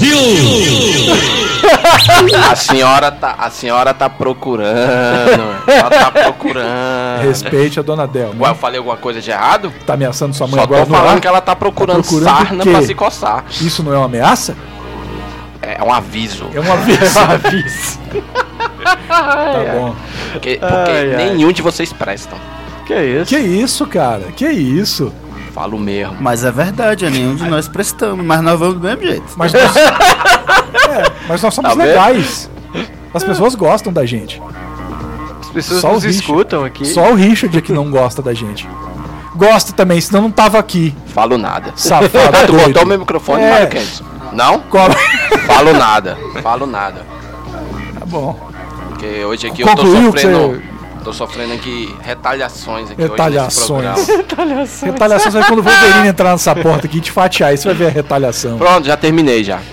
A senhora tá, a senhora tá procurando. Ela tá procurando. Respeite a Dona Delma. Ué, eu falei alguma coisa de errado? Tá ameaçando sua mãe Só agora tô no ar? falando que ela tá procurando, Tá procurando sarna o quê? pra se coçar. Isso não é uma ameaça? É um aviso. É um aviso. Aviso. Tá bom. Porque, porque Ai, ai. nenhum de vocês prestam. Que isso? Que isso, cara? Que isso? Falo mesmo. Mas é verdade, é nenhum de nós prestamos, mas nós vamos do mesmo jeito. Mas nós, é, mas nós somos Tá vendo? legais. As pessoas gostam da gente. As pessoas Só o nos Richard. escutam aqui. Só o Richard é que não gosta da gente. Gosta também, senão não tava aqui. Falo nada. Safado. Ah, tu doido. botou meu microfone, É. Mário Kempis? Não? Qual- Falo nada. Falo nada. Tá bom. Porque hoje aqui eu tô Concluiu que sofrendo. você- Tô sofrendo aqui retaliações aqui Retaliações. hoje nesse programa. Retaliação vai quando o Wolverine entrar nessa porta aqui e te fatiar. Aí você vai ver a retaliação. Pronto, já terminei já.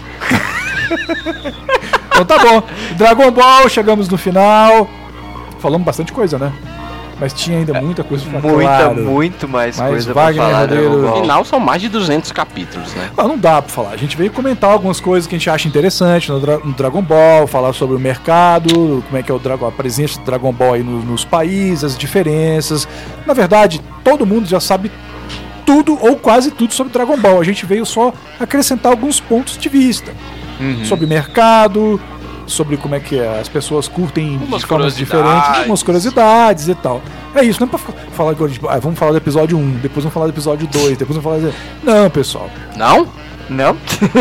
Então tá bom. Dragon Ball, chegamos no final. Falamos bastante coisa, né? Mas tinha ainda muita coisa pra ficar Muita, claro. muito mais Mas coisa Wagner pra falar. Rodeiro- Dragon No Ball. final são mais de duzentos capítulos, né? Ah, não dá pra falar. A gente veio comentar algumas coisas que a gente acha interessante no, Dra- no Dragon Ball, falar sobre o mercado, como é que é o Dragon, a presença do Dragon Ball aí no- nos países, as diferenças. Na verdade, todo mundo já sabe tudo ou quase tudo sobre Dragon Ball. A gente veio só acrescentar alguns pontos de vista. Uhum. Sobre mercado, sobre como é que é, as pessoas curtem Umas de formas curiosidades. diferentes, umas curiosidades e tal. É isso, não é pra fa- falar agora de, ah, vamos falar do episódio um, depois vamos falar do episódio dois, depois vamos falar de... Não, pessoal. Não? Não?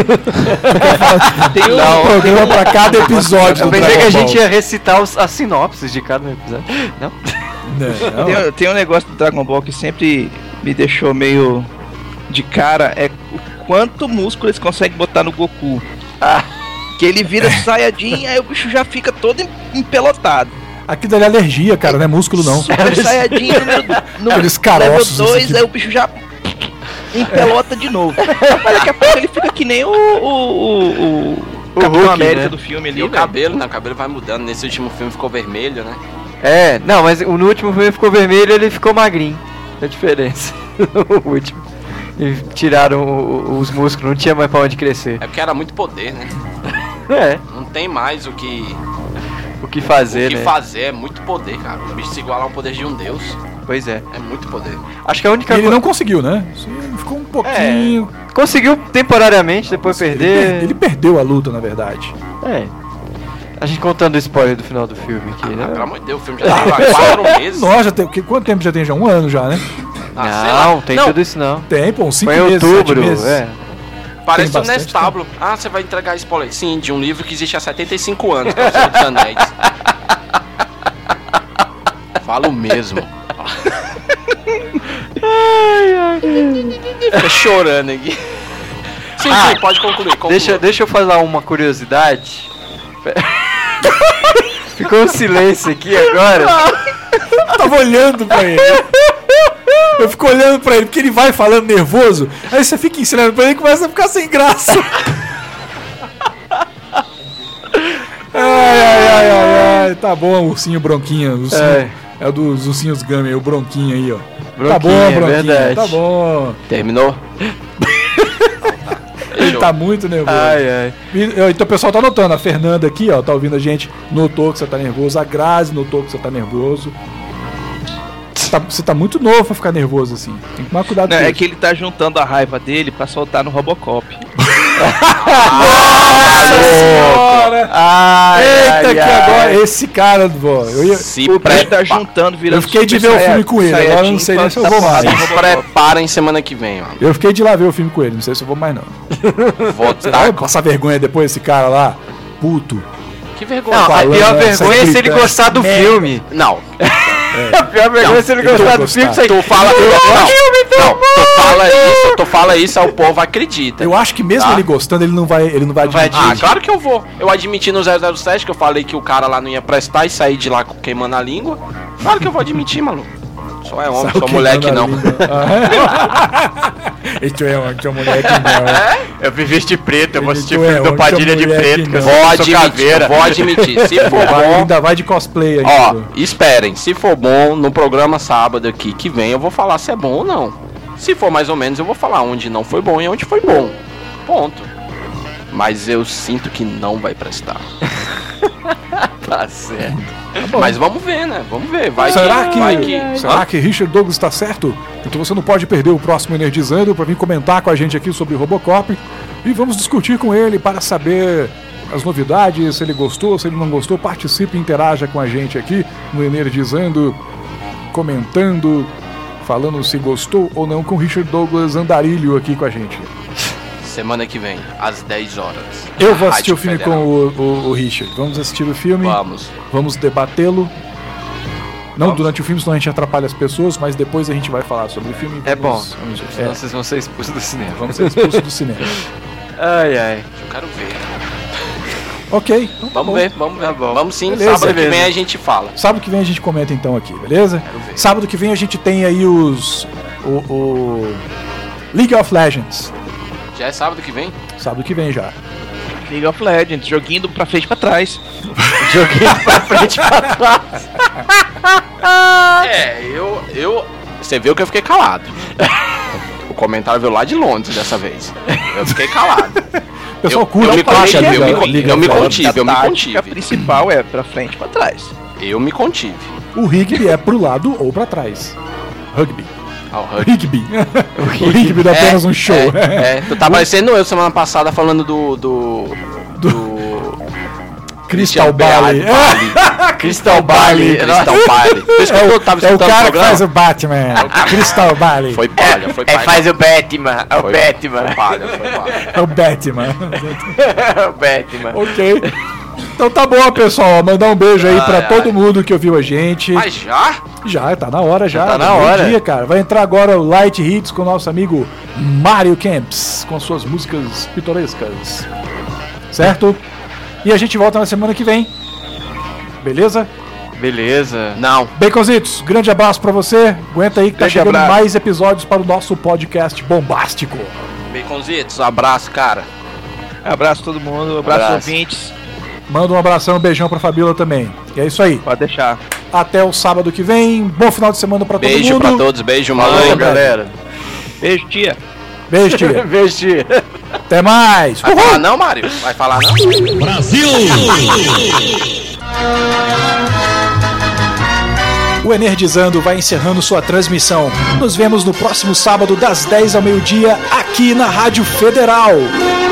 Tem um programa pra cada episódio Eu do pensei que a Dragon gente Ball. ia recitar os, as sinopses de cada episódio. Não? Não. Tem, tem um negócio do Dragon Ball que sempre me deixou meio de cara, é o quanto músculo eles conseguem botar no Goku. Que ele vira Saiyajin, aí o bicho já fica todo em- empelotado. Aqui dali é alergia, cara, não é músculo não. Super Saiyajin número, número Aqueles level caroços, dois, assim, que- aí o bicho já empelota de novo. Mas daqui a pouco ele fica que nem o, o, o, o Capitão Hulk, América né? do filme ali, E o velho. cabelo, né? O cabelo vai mudando. Nesse último filme ficou vermelho, né? É, não, mas no último filme ficou vermelho e ele ficou magrinho. É a diferença. No último. E tiraram o- o- os músculos, não tinha mais pra onde crescer. É porque era muito poder, né? É, Não tem mais o que, o que fazer, o que né? fazer. É muito poder, cara. O bicho se iguala ao poder de um deus. Pois é. É muito poder. Acho que a E única ele coisa. não conseguiu, né? Ele ficou um pouquinho... Conseguiu temporariamente, depois Ele, perder. per- ele perdeu a luta, na verdade. É. A gente contando o spoiler do final do filme aqui, Ah, né? pelo amor de Deus, o filme já tem há quatro meses. Nós já tem... que- Quanto tempo já tem? Já um ano já, né? Ah, sei lá. Não, tem tudo isso não. Tem, pô, uns cinco Foi em meses, outubro, sete meses. é. Parece Tem um bastante Nestábulo. Ah, você vai entregar spoiler. Sim, de um livro que existe há setenta e cinco anos, que é o Senhor dos Anéis. Falo mesmo. Fica chorando aqui. Sim, Ah, sim, pode concluir. conclua. Deixa, deixa eu falar uma curiosidade. Ficou um silêncio aqui agora. Eu tava olhando pra ele. Eu fico olhando pra ele, porque ele vai falando nervoso. Aí você fica ensinando pra ele e começa a ficar sem graça. Ai, ai, ai, ai, ai. Tá bom, ursinho bronquinho. Ursinho, é. É. o dos ursinhos Gummy, o bronquinho aí, ó. tá Bronquinho, bom, é bronquinho. verdade. Tá bom. Terminou? Ele tá muito nervoso. Ai, ai. E, Então o pessoal tá notando. A Fernanda aqui, ó, tá ouvindo a gente. Notou que você tá nervoso. A Grazi notou que você tá nervoso. Você tá, você tá muito novo pra ficar nervoso assim. Tem que tomar cuidado Não, com é isso. que ele tá juntando a raiva dele pra soltar no Robocop. Senhora! Ai, Eita, ai, que ai. agora esse cara, vó. Eu, ia, Se O Brad tá prepa- juntando, virando eu fiquei de ver Super o filme Saiyajin com ele. Agora eu não sei nem se eu pra vou tapar mais. no se Robocop. preparem semana que vem, ó. eu fiquei de lá ver o filme com ele. Não sei se eu vou mais não. Vou Vai dar. passar vergonha depois esse cara lá. Puto. Que vergonha. Não, a falando, pior né, vergonha é se ele gritando. gostar do Merda. filme. Não. A pior vergonha é se ele eu tô gostar do gostando. filme. Sai... Tu fala. Não, não, tu fala isso, tu fala isso, aí o povo acredita. Eu acho que mesmo Tá. ele gostando, ele não vai, ele não vai vai admitir. Ah, claro que eu vou. Eu admiti no zero zero sete que eu falei que o cara lá não ia prestar e sair de lá queimando a língua. Claro que eu vou admitir, maluco. Só é homem, Saiu sou moleque queimando não. a língua. Ah. Este é homem, este é moleque não. Eu me vesti preto, eu vou Ele assistir tu o filme é do homem, Padilha tu é de mulher preto, que que eu não. Vou sou admitir, caveira. vou admitir. Se for Vai, bom, ainda vai de cosplay ainda. ó, esperem. Se for bom, no programa sábado aqui que vem, eu vou falar se é bom ou não. Se for mais ou menos, eu vou falar onde não foi bom e onde foi bom. Ponto. Mas eu sinto que não vai prestar. Tá certo. Mas vamos ver, né? Vamos ver. Vai será que, que, vai que... será que Richard Douglas está certo? Então você não pode perder o próximo Energizando para vir comentar com a gente aqui sobre Robocop e vamos discutir com ele para saber as novidades, se ele gostou, se ele não gostou. Participe e interaja com a gente aqui no Energizando, comentando, falando se gostou ou não com Richard Douglas Andarilho aqui com a gente. Semana que vem, às dez horas. Eu vou assistir Rádio o filme Federal. com o, o- o Richard. Vamos assistir o filme. Vamos. Vamos debatê-lo. Não Vamos. durante o filme, senão a gente atrapalha as pessoas, mas depois a gente vai falar sobre o filme. É bom. Vamos, vamos, Senão é, vocês vão ser expulsos do cinema. vamos ser expulsos do cinema. Ai, ai. Eu quero ver. Ok, então tá Vamos bom. ver, vamos ver. Tá bom. Vamos sim, Beleza. sábado que Beleza. vem a gente fala. Sábado que vem a gente comenta então aqui, beleza? Quero ver. Sábado que vem a gente tem aí os. O, o League of Legends. Já é sábado que vem? Sábado que vem já. League of Legends, joguinho do pra frente e pra trás. Joguei pra frente e pra trás. É, eu. eu você viu que eu fiquei calado. O comentário veio lá de Londres dessa vez. Eu fiquei calado. O pessoal Eu- curte eu me pra contive, caramba eu me a con- League eu of me Legends. contive. eu me A tática contive. principal é pra frente e pra trás. Eu me contive. O rugby é pro lado ou pra trás. Rugby. Ah, o Hug. Rugby. O rugby dá apenas um show. É, é, tu tá parecendo eu semana passada falando do. do. do. Crystal Christian Bale. Bale. Crystal Bale. Crystal Bale. Por isso que eu tava É o escutando cara que programa. faz o Batman. Crystal Bale. Foi palha, foi É, palha. faz o Batman. É o Foi- Batman. Foi palha, foi palha. É o Batman. É o Batman. Ok. Então tá bom, pessoal. Mandar um beijo aí Ai, pra ai. todo mundo que ouviu a gente. Mas já? Já, tá na hora já. Tá na meio hora. dia, cara. Vai entrar agora o Light Hits com o nosso amigo Mario Camps, com suas músicas pitorescas. Certo? E a gente volta na semana que vem. Beleza? Beleza. Não. Baconzitos, grande abraço pra você. Aguenta aí que tá Grande chegando abraço. mais episódios para o nosso podcast bombástico. Baconzitos, abraço, cara. Abraço todo mundo, abraço, Abraço. ouvintes. Manda um abração, um beijão pra Fabíola também. E é isso aí. Pode deixar. Até o sábado que vem. Bom final de semana pra todo Beijo mundo. pra todos, beijo, Valeu, mãe. galera. Beijo, tia. Beijo, tia. Beijo, tia. Até mais. Vai Uhul. falar não, Mário? Vai falar não? O Energizando vai encerrando sua transmissão. Nos vemos no próximo sábado das dez ao meio-dia aqui na Rádio Federal.